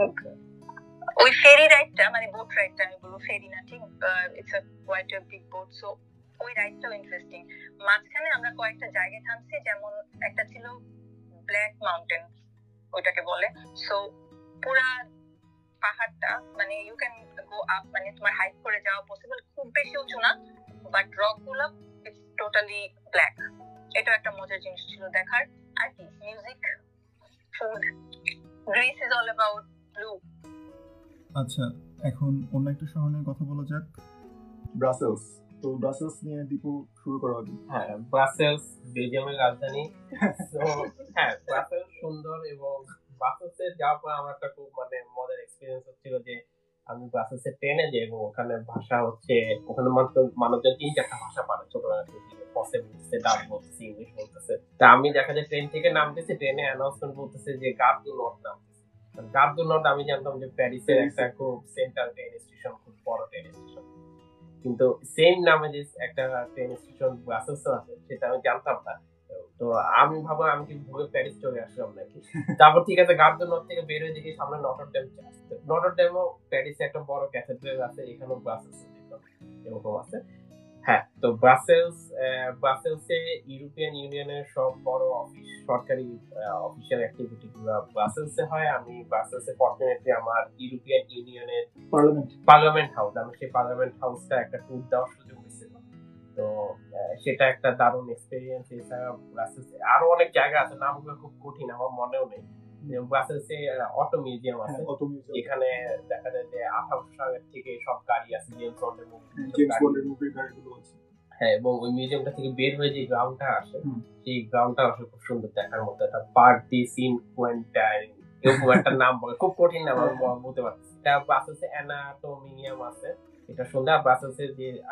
ওই ফেরি রাইডটা মানে বোট রাইডটা, আমি বলবো ফেরি না, ঠিক it's a quite a big boat, so ওই রাইডটাও ইন্টারেস্টিং। মাঝখানে আমরা কয়েকটা জায়গায় থামছি, যেমন একটা ছিল ব্ল্যাক মাউন্টেন ওইটাকে বলে। সো পুরা পাহাড়টা মানে ইউ ক্যান গো আপ, মানে তোমার হাইক করে যাওয়া পসিবল, খুব বেশি উঁচু না, বাট রক গুলো ইটস টোটালি ব্ল্যাক। এটা একটা মজার জিনিস ছিল দেখার। আর কি music, food, Greece is all about blue. আচ্ছা, এখন অন্য একটা শহর নিয়ে কথা বলা যাক, ব্রাসেলস। তো ব্রাসেলস নিয়ে দীপু শুরু করা হবে। হ্যাঁ, ব্রাসেলস বেলজিয়ামের রাজধানী। তো হ্যাঁ, ব্রাসেলস সুন্দর, এবং ব্রাসেলসে যাওয়ার পর আমার একটা খুব মানে মজার এক্সপিরিয়েন্স হচ্ছিল যে আমি ব্রাসেলসে ট্রেনে যাই, এবং ওখানে ভাষা হচ্ছে, ওখানে মানুষজন 3-4টা ভাষা পারে ছোটবেলা থেকে, পসে বলতেছে, ডাচ বলতেছে, ইংলিশ বলতেছে। তা আমি দেখা যায় ট্রেন থেকে নামতেছি, ট্রেনে অ্যানাউন্সমেন্ট বলতেছে যে গার দু নর্থ নামতেছে। গার দু নর্থ আমি জানতাম যে প্যারিসের একটা খুব সেন্ট্রাল ট্রেন স্টেশন, খুব বড় ট্রেন স্টেশন, কিন্তু সেম নামে যে একটা ট্রেন স্টেশন ব্রাসেলসে আছে সেটা আমি জানতাম না। তো আমি ভাবলাম আমি কি ভুলে প্যারিস চলে আসলাম নাকি। তারপর ঠিক আছে, গার দু নর্থ থেকে বের হয়ে দেখি সামনে নটর ডেম চার্চ। নটর ডেমও প্যারিসে একটা বড় ক্যাথেড্রাল আছে, এখানেও ব্রাসেলসে দেখলাম এরকম আছে। হ্যাঁ, তো ব্রাসেলসে ইউরোপিয়ান ইউনিয়নের সব বড় অফিস, সরকারি অফিসিয়াল অ্যাক্টিভিটি গুলো ব্রাসেলসে হয়। আমি ব্রাসেলসে ফরচুনেটলি আমার ইউরোপিয়ান ইউনিয়নের পার্লামেন্ট হাউস, আমি সেই পার্লামেন্ট হাউসটা একটা ট্যুর দেওয়ার সুযোগ হয়েছিল। তো সেটা একটা দারুণ এক্সপেরিয়েন্স। এছাড়া ব্রাসেলসে আরো অনেক জায়গা আছে, নামগুলো খুব কঠিন, আমার মনেও নেই। ব্রাসেলসে অটো মিউজিয়াম আছে, এখানে দেখা যায় যে 1800 সালের থেকে সব গাড়ি আছে, জেমস বন্ডের মুভির গাড়িগুলো আছে। হ্যাঁ, এবং ওই মিউজিয়ামটা থেকে বের হয়ে যে গ্রাউন্ডটা আসে, সেই গ্রাউন্ডটা আসলে খুব সুন্দর দেখার মতো। একটা পার্ক ডি সিন কোয়েন্টাইন এরকম একটা নাম বলে, খুব কঠিন নাম, আমি বলতে পারছি। এটা ব্রাসেলসে অ্যানাটোমিয়াম আছে, এটা সুন্দর। ব্রাসেলসের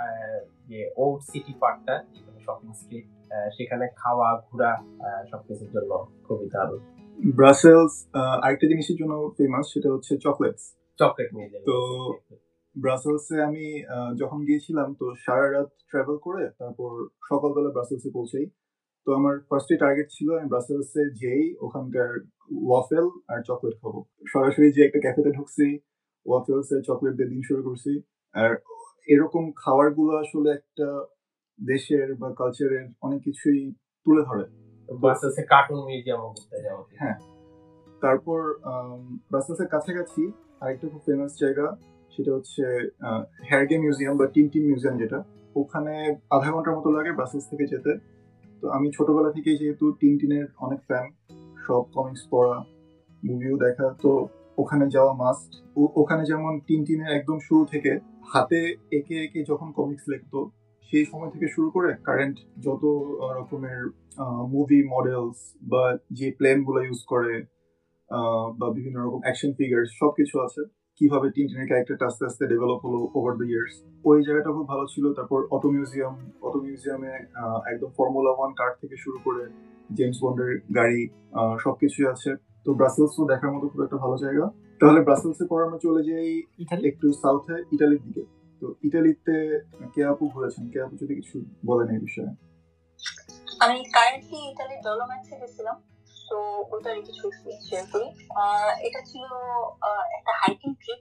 যে ওল্ড সিটি পার্কটা, যেখানে শপিং স্ট্রিট, সেখানে খাওয়া ঘোরা সবকিছুর জন্য খুবই দারুণ। ব্রাসেলস আরেকটা জিনিসের জন্য ফেমাস, সেটা হচ্ছে চকলেট মিউজিয়াম। তো ব্রাসেলসে আমি যখন গিয়েছিলাম, তো সারা রাত ট্রাভেল করে তারপর সকালবেলা ব্রাসেলসে পৌঁছাই। তো আমার ফার্স্টে টার্গেট ছিল আমি ব্রাসেলসে যেই ওখানকার ওয়াফেল আর চকলেট খাবো। সরাসরি যে একটা ক্যাফেতে ঢুকছি, ওয়াফেলসে চকলেট দিয়ে দিন শুরু করছি। আর এরকম খাবার গুলো আসলে একটা দেশের বা কালচারের অনেক কিছুই তুলে ধরে। ব্রাসেলসে কার্টুন মিউজিয়ামও ঘুরতে যাওয়া। হ্যাঁ, তারপর ব্রাসেলসের কাছাকাছি আরেকটা খুব ফেমাস জায়গা, সেটা হচ্ছে হ্যারগে মিউজিয়াম বা টিনটিন মিউজিয়াম, যেটা ওখানে আধা ঘন্টার মতো লাগে ব্রাসেলস থেকে যেতে। তো আমি ছোটবেলা থেকে যেহেতু টিনটিনের অনেক ফ্যান, সব কমিক্স পড়া, মুভিও দেখা, তো ওখানে যাওয়া মাস্ট। ওখানে যেমন টিনটিনের একদম শুরু থেকে হাতে এঁকে এঁকে যখন কমিক্স লিখতো, সেই সময় থেকে শুরু করে কারেন্ট যত রকমের মুভি মডেলস বা যে প্লেন গুলো ইউজ করে বা বিভিন্ন রকম অ্যাকশন ফিগার সবকিছু আছে, কিভাবে টিনটিনের ক্যারেক্টারটা আস্তে আস্তে ডেভেলপ হলো ওভার দ্য ইয়ার্স। ওই জায়গাটা খুব ভালো ছিল। তারপর অটো মিউজিয়ামে একদম ফর্মুলা 1 কার থেকে শুরু করে জেমস বন্ডের গাড়ি সবকিছুই আছে। তো ব্রাসেলসও দেখার মতো খুব একটা ভালো জায়গা। তাহলে ব্রাসেলসে পর আমরা চলে যাই একটু সাউথে, ইটালির দিকে। তো ইটালিতে কে আপু ঘুরেছেন, কে আপু যদি কিছু বলেন এই বিষয়ে। আমি কারেন্টলি ইটালির ডলোমাইটসে গেছিলাম, তো ওটারই কিছু এক্সপিরিয়েন্স শেয়ার করি। এটা ছিল একটা হাইকিং ট্রিপ,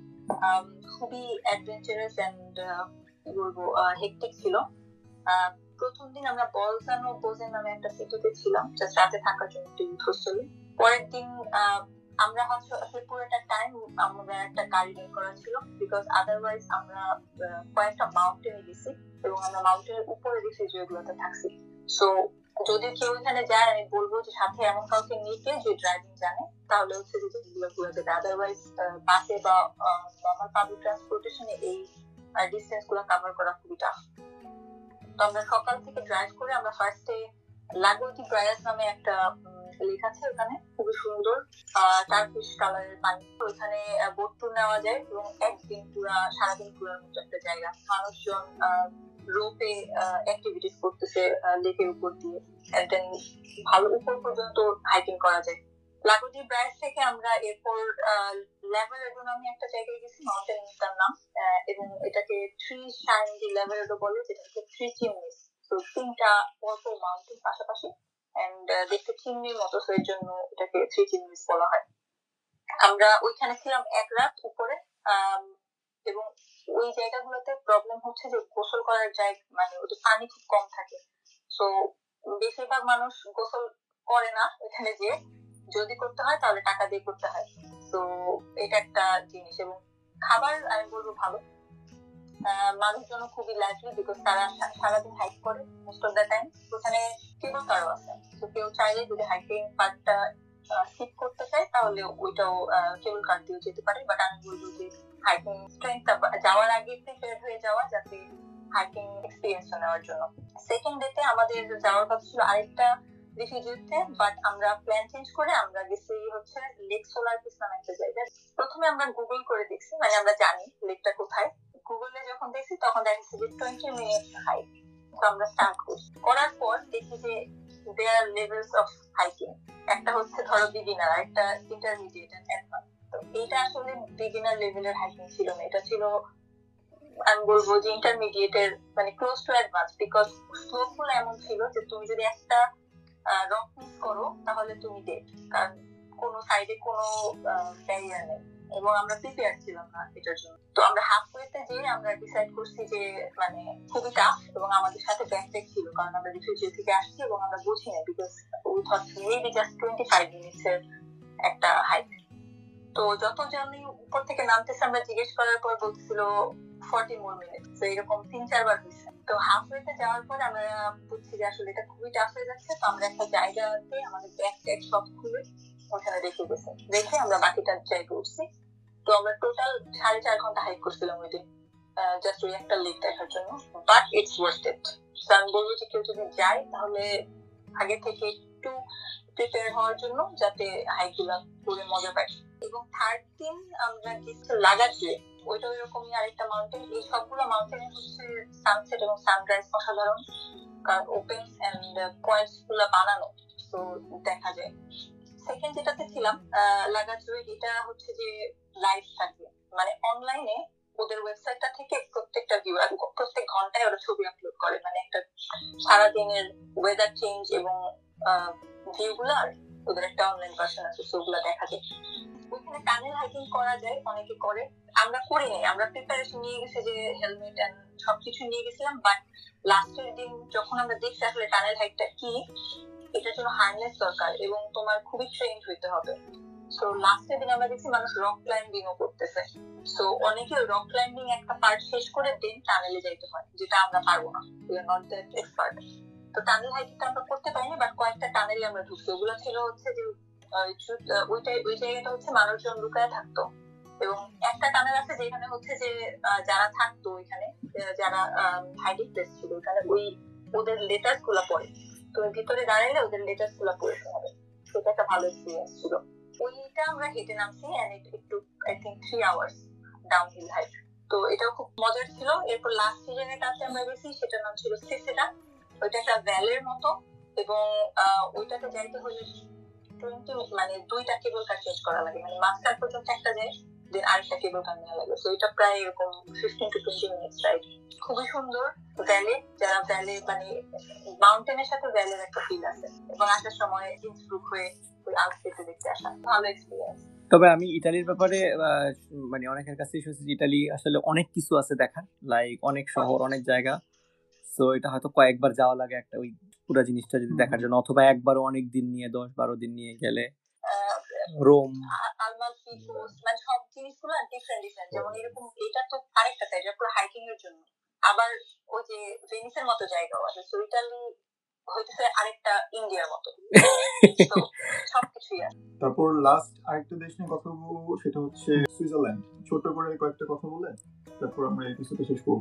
খুবই অ্যাডভেঞ্চারাস অ্যান্ড কি বলবো হেকটিক ছিল। প্রথম দিন আমরা বলজানো বোজেন নামে একটা সিটিতে ছিলাম, জাস্ট রাতে থাকার জন্য একটা ইউথ হোস্টেলে। পরের দিন আমরা আসলে পুরোটা টাইম আমরা একটা গাড়ি বের করা ছিল, বিকজ আদারওয়াইজ আমরা কয়েকটা মাউন্টেনে গেছি এবং আমরা মাউন্টেনের উপরে রিফিউজিগুলোতে থাকছি। সো যদি কেউ এখানে যায়, আমি বলবো যে সাথে এমন কাউকে নিয়ে যে ড্রাইভিং জানে, তাহলে হচ্ছে যে যেগুলো ঘুরে দেবে। আদারওয়াইজ বাসে বা নর্মাল পাবলিক ট্রান্সপোর্টেশনে এই ডিস্টেন্স গুলো কভার করা খুবই টাফ। তো আমরা সকাল থেকে ড্রাইভ করে আমরা ফার্স্টে লাগোতি ব্রায়াস নামে একটা লেক আছে ওখানে, খুবই সুন্দর টার্কিশ কালারের পানি। ওখানে বোট ট্যুর নেওয়া যায় এবং একদিন পুরা সারাদিন ঘোরার মতো একটা জায়গা। মানুষজন রোপে অ্যাক্টিভিটিস করতেছে লেকের উপর দিয়ে, দেন ভালো উপর পর্যন্ত হাইকিং করা যায়। লাগোজি ব্রাইজ থেকে আমরা এরপর লেভারেডো নামে একটা জায়গায় গেছি, মাউন্টেনটার নাম, এবং এটাকে থ্রি শাইন দি লেভারেডো বলে, যেটাকে থ্রি চিমনিস। তো তিনটা পরপর মাউন্টেন পাশাপাশি এন্ড দেখতে চিমনির মতো, সেই জন্য এটাকে থ্রি চিমনিস বলা হয়। আমরা ওইখানে ছিলাম এক রাত উপরে, এবং ওই জায়গাগুলোতে প্রবলেম হচ্ছে যে গোসল করার জায়গা, মানে ওদের পানি খুব কম থাকে। তো বেশিরভাগ মানুষ গোসল করে না ওইখানে, যে যদি করতে হয় তাহলে টাকা দিয়ে করতে হয়। তো এটা একটা জিনিস। এবং খাবার আমি বলবো ভালো, মানুষজন খুবই লাইভলি, বিকজ তারা সারাদিন হাইক করে মোস্ট অফ দ্য টাইম। ওখানে কেবল কারও আছে, তো কেউ চাইলে যদি হাইকিং পার্টটা স্কিপ করতে চায় তাহলে ওইটাও কেবল কার দিয়ে যেতে পারে। বাট আমি বলবো যে হাইকিং স্ট্রেংথটা যাওয়ার আগে প্রিপেয়ার হয়ে যাওয়া, যাতে হাইকিং এক্সপিরিয়েন্স নেওয়ার জন্য। সেকেন্ড ডেতে আমাদের যাওয়ার কথা ছিল আরেকটা রিফিউজিতে, বাট আমরা প্ল্যান চেঞ্জ করে আমরা গেছি হচ্ছে লেক সোলার পিস নামে একটা জায়গা। প্রথমে আমরা গুগল করে দেখছি, মানে আমরা জানি লেকটা কোথায়। গুগলে যখন দেখছি তখন দেখছি যে 20 মিনিট হাইক। তো আমরা স্টার্ট করার পর দেখি যে দেয়ার লেভেলস অফ হাইকিং, একটা হচ্ছে ধরো বিগিনার, একটা ইন্টারমিডিয়েট এন্ড অ্যাডভান্স। তো এটা আসলে বিগিনার লেভেলের হাইকিং ছিল না, এটা ছিল আমি বলবো যে ইন্টারমিডিয়েটের মানে close to advance, because slope গুলো এমন ছিল যে তুমি যদি একটা রক মিস করো তাহলে তুমি ডেড, কারণ কোনো সাইডে কোনো ব্যারিয়ার নেই, এবং আমরা প্রিপেয়ার ছিলাম না এটার জন্য। তো আমরা হাফ ওয়েতে যেয়ে আমরা ডিসাইড করছি যে মানে খুবই টাফ, এবং আমাদের সাথে ব্যাকপ্যাক ছিল, কারণ আমরা রিফিউজি থেকে আসছি এবং আমরা বুঝি না, because we thought maybe just 25 minutes এর একটা হাইক। তো যতজনই উপর থেকে নামতেছে আমরা জিজ্ঞেস করার পর বলছিল 40 more minutes। তো এরকম 3-4 বার হয়েছে। তো হাফ ওয়েতে যাওয়ার পর আমরা বুঝছি যে আসলে এটা খুবই টাফ হয়ে যাচ্ছে। তো আমরা একটা জায়গাতে আমাদের ব্যাকপ্যাক সব খুলে ওখানে রেখে গেছি, রেখে আমরা বাকিটা জায়গায় উঠছি। তো আমরা টোটাল 4.5 ঘন্টা হাইক করছিলাম ওই দিন, জাস্ট ওই একটা লেক দেখার জন্য। But it's worth it. তো আমি বলবো যে কেউ যদি যায় তাহলে আগে থেকে একটু প্রিপেয়ার হওয়ার জন্য, যাতে হাইক গুলা করে মজা পায়। এবং থার্ড দিন আমরা গেছি লাগাজে, ওইটা এরকমই আরেকটা মাউন্টেন। এই সবগুলো মাউন্টেনে হচ্ছে সানসেট এবং সানরাইজ অসাধারণ, কারণ ওপেন এন্ড পয়েন্টস গুলা বানানো, তো দেখা যায়। সেকেন্ড যেটাতে ছিলাম লাগাজুয়ে, এটা হচ্ছে যে লাইভ থাকে, মানে অনলাইনে ওদের ওয়েবসাইটটা থেকে প্রত্যেকটা ভিউ, প্রত্যেক ঘন্টায় ওরা ছবি আপলোড করে, মানে একটা সারাদিনের ওয়েদার চেঞ্জ এবং ভিউ গুলার ওদের একটা অনলাইন ভার্সন আছে, সেগুলো দেখা যায়। ওইখানে টানেল হাইকিং করা যায়, অনেকে করে, আমরা করিনি। আমরা প্রিপারেশন নিয়ে গেছি, যে হেলমেট এন্ড সবকিছু নিয়ে গেছিলাম। বাট লাস্টের দিন যখন আমরা দেখছি আসলে টানেল হাইকটা কি, এটার জন্য হার্নেস দরকার এবং তোমার খুবই ট্রেন্ড হইতে হবে। সো লাস্টের দিন আমরা দেখছি মানুষ রক ক্লাইম্বিংও করতেছে। সো অনেকে রক ক্লাইম্বিং একটা পার্ট শেষ করে দেন টানেলে যাইতে হয়, যেটা আমরা পারবো না, we are not that expert. তো টানেল হাইকিংটা আমরা করতে পারিনি, বাট কয়েকটা টানেলে আমরা ঢুকছি। ওগুলো ছিল হচ্ছে যে ওই জায়গাটা হচ্ছে মানুষজন লুকায় থাকতো, এবং একটা টানেল আছে যেখানে হচ্ছে যে যারা থাকতো ওইখানে, যারা হাইডিং প্লেস ছিল ওইখানে, ওই ওদের লেটার্স গুলা পড়ে। তো ভিতরে দাঁড়াইলে ওদের লেটার্স গুলা পড়তে হবে। সেটা একটা ভালো এক্সপিরিয়েন্স ছিল। ওইটা আমরা হেঁটে নামছি, and it took I think 3 hours downhill hike. তো এটাও খুব মজার ছিল। এরপর লাস্ট সিজনের কাছে আমরা গেছি, সেটার নাম ছিল সিসেটা। ওইটা একটা ভ্যালের মতো, এবং ওইটাতে যাইতে হলে 20 মানে 2টা কেবল কার চেঞ্জ করা লাগে, মানে মাঝখান পর্যন্ত একটা যায়, দেন আরেকটা কেবল কার নেওয়া লাগে। তো এটা প্রায় এরকম 15 to 20 মিনিটস রাইড। খুবই সুন্দর ভ্যালি, যারা ভ্যালি মানে মাউন্টেনের সাথে ভ্যালির একটা ফিল আছে, এবং আসার সময় ইনস্ট্রুক হয়ে ওই আউটফিটে দেখতে আসা ভালো এক্সপিরিয়েন্স। তবে আমি ইতালির ব্যাপারে মানে অনেকের কাছে শুনেছি ইতালি আসলে অনেক কিছু আছে দেখার, লাইক অনেক শহর, অনেক জায়গা। সো এটা হয়তো কয়েকবার যাওয়া লাগে একটা ওই পুরো জিনিসটা যদি দেখার জন্য, অথবা একবারও অনেক দিন নিয়ে 10-12 দিন নিয়ে গেলে। রোম, আলমালফি কোস্ট, মানে সব জিনিসগুলো ডিফারেন্ট ডিফারেন্ট। যেমন এরকম এটা তো আরেকটা সাইড, এটা পুরো হাইকিং এর জন্য। আবার ওই যে ভেনিসের মতো জায়গাও আছে। সো ইতালি হইতেছে আরেকটা ইন্ডিয়ার মতো, তো সবকিছুই আছে। তারপর লাস্ট আরেকটা দেশ নিয়ে কথা বলবো, সেটা হচ্ছে সুইজারল্যান্ড। ছোট করে কয়েকটা কথা বলে তারপর আমরা এপিসোডটা শেষ করব।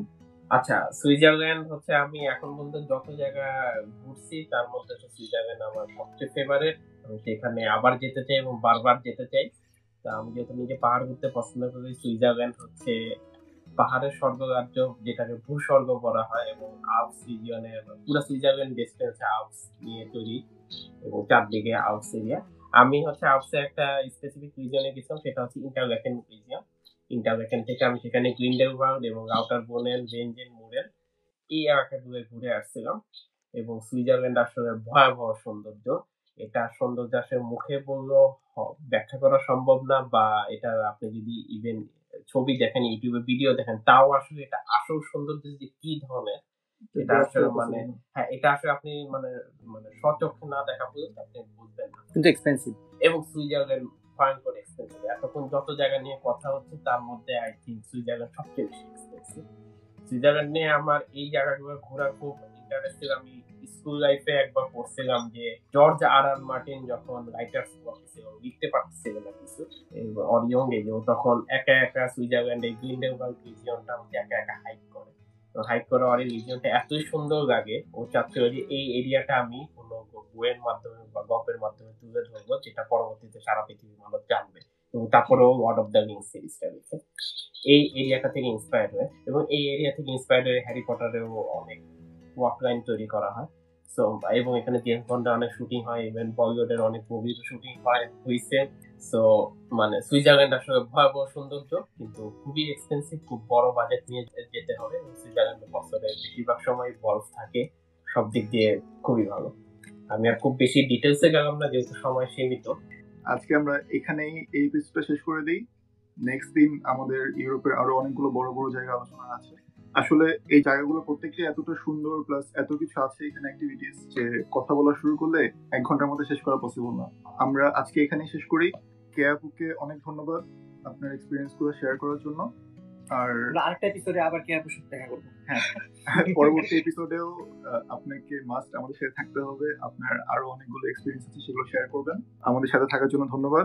আচ্ছা, সুইজারল্যান্ড হচ্ছে আমি এখন পর্যন্ত যত জায়গা ঘুরছি তার মধ্যে হচ্ছে সুইজারল্যান্ড আমার সবচেয়ে ফেভারিট। আমি সেখানে আবার যেতে চাই এবং বারবার যেতে চাই। তা আমি যেহেতু নিজে পাহাড় ঘুরতে পছন্দ করি, সুইজারল্যান্ড হচ্ছে পাহাড়ের স্বর্গরাজ্য, যেটাকে ভূস্বর্গ বলা হয়, এবং আল্পস রিজিয়নের পুরো সুইজারল্যান্ড দেশটা হচ্ছে আল্পস নিয়ে তৈরি এবং চারদিকে আল্পস এরিয়া। আমি হচ্ছে আল্পসে একটা স্পেসিফিক রিজিয়নে গেছিলাম, সেটা হচ্ছে ইন্টারল্যাকেন রিজিয়ন। ইন্টারল্যাকেন থেকে আমি সেখানে গ্রিন্ডেলওয়াল্ড এবং আউটার বোনেল, ভেনজেন, মুরেল এই এলাকাগুলো ঘুরে আসছিলাম। এবং সুইজারল্যান্ড আসলে ভয়াবহ সৌন্দর্য। এটা সৌন্দর্য আসলে মুখে বললেও ব্যাখ্যা করা সম্ভব না, বা এটা আপনি যদি ইভেন ছবি দেখেন, ইউটিউবে ভিডিও দেখেন, তাও আসলে এটা আসল সৌন্দর্য যে কি ধরনের এটা আসলে মানে হ্যাঁ, এটা আসলে আপনি মানে মানে স্বচক্ষে না দেখা পর্যন্ত আপনি বুঝবেন না। কিন্তু এক্সপেন্সিভ। এবং সুইজারল্যান্ড ভয়ঙ্কর এক্সপেন্সিভ। এতক্ষণ যত জায়গা নিয়ে কথা হচ্ছে তার মধ্যে আই থিঙ্ক সুইজারল্যান্ড সবচেয়ে বেশি এক্সপেন্সিভ। সুইজারল্যান্ড নিয়ে আমার এই জায়গাগুলো ঘোরা খুব ইন্টারেস্টেড। আমি স্কুল লাইফে একবার পড়ছিলাম যে জর্জ আর মার্টিন যখন রাইটার্স ব্লকে ছিল, লিখতে পারছিল না কিছু অরিয়ং এজে, তখন একা একা সুইজারল্যান্ড এই গ্রিন্ডেলওয়াল্ড রিজিয়নটা একা একা হাইক করে। তো হাইক করা আর এই রিজিয়নটা এতই সুন্দর লাগে, ও চাচ্ছে যে এই এরিয়াটা আমি কোনো বইয়ের মাধ্যমে বা গল্পের মাধ্যমে তুলে ধরবো, যেটা পরবর্তীতে সারা পৃথিবীর মানুষ জানবে। এবং তারপরেও লর্ড অফ দ্য রিংস সিরিজটা লিখে এই এরিয়াটা থেকে ইন্সপায়ার হয়ে, এবং এই এরিয়া থেকে ইন্সপায়ার হয়ে হ্যারি পটারেও অনেক ওয়ার্কলাইন তৈরি করা হয়। সো এবং এখানে জেমস বন্ডের অনেক শুটিং হয়, ইভেন বলিউডের অনেক মুভির শুটিং হয়েছে। সো মানে সুইজারল্যান্ড আসলে ভয়াবহ সৌন্দর্য, কিন্তু খুবই এক্সপেন্সিভ, খুব বড় বাজেট নিয়ে যেতে হবে। সুইজারল্যান্ডে বছরে বেশিরভাগ সময় বরফ থাকে, সব দিক দিয়ে খুবই ভালো। আমি আর খুব বেশি ডিটেলসে গেলাম না যেহেতু সময় সীমিত। আজকে আমরা এখানেই এই এপিসোডটা শেষ করে দিই। নেক্সট দিন আমাদের ইউরোপের আরো অনেকগুলো বড় বড় জায়গা আলোচনা আছে। আসলে এই জায়গাগুলো প্রত্যেকটি এতটা সুন্দর, প্লাস এত কিছু আছে এখানে অ্যাক্টিভিটিস, যে কথা বলা শুরু করলে 1 ঘন্টার মধ্যে শেষ করা পসিবল না। আমরা আজকে এখানেই শেষ করি। কেয়াপুকে অনেক ধন্যবাদ আপনার এক্সপিরিয়েন্স গুলো শেয়ার করার জন্য। আর আরেকটা এপিসোডে আবার কেয়াপুর সাথে দেখা করব। হ্যাঁ, পরবর্তী এপিসোডেও আপনাকে মাস্ট আমাদের সাথে থাকতে হবে। আপনার আরো অনেকগুলো এক্সপিরিয়েন্স আছে, সেগুলো শেয়ার করবেন। আমাদের সাথে থাকার জন্য ধন্যবাদ।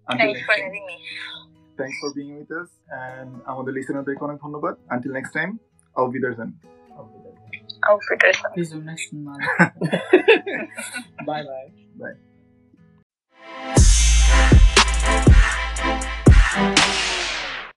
Thanks for being with us, and আমাদের লিসেনারদেরকে অনেক ধন্যবাদ। Until next time, auf Wiedersehen. Auf Wiedersehen. Bis zum nächsten Mal. Bye bye. Bye.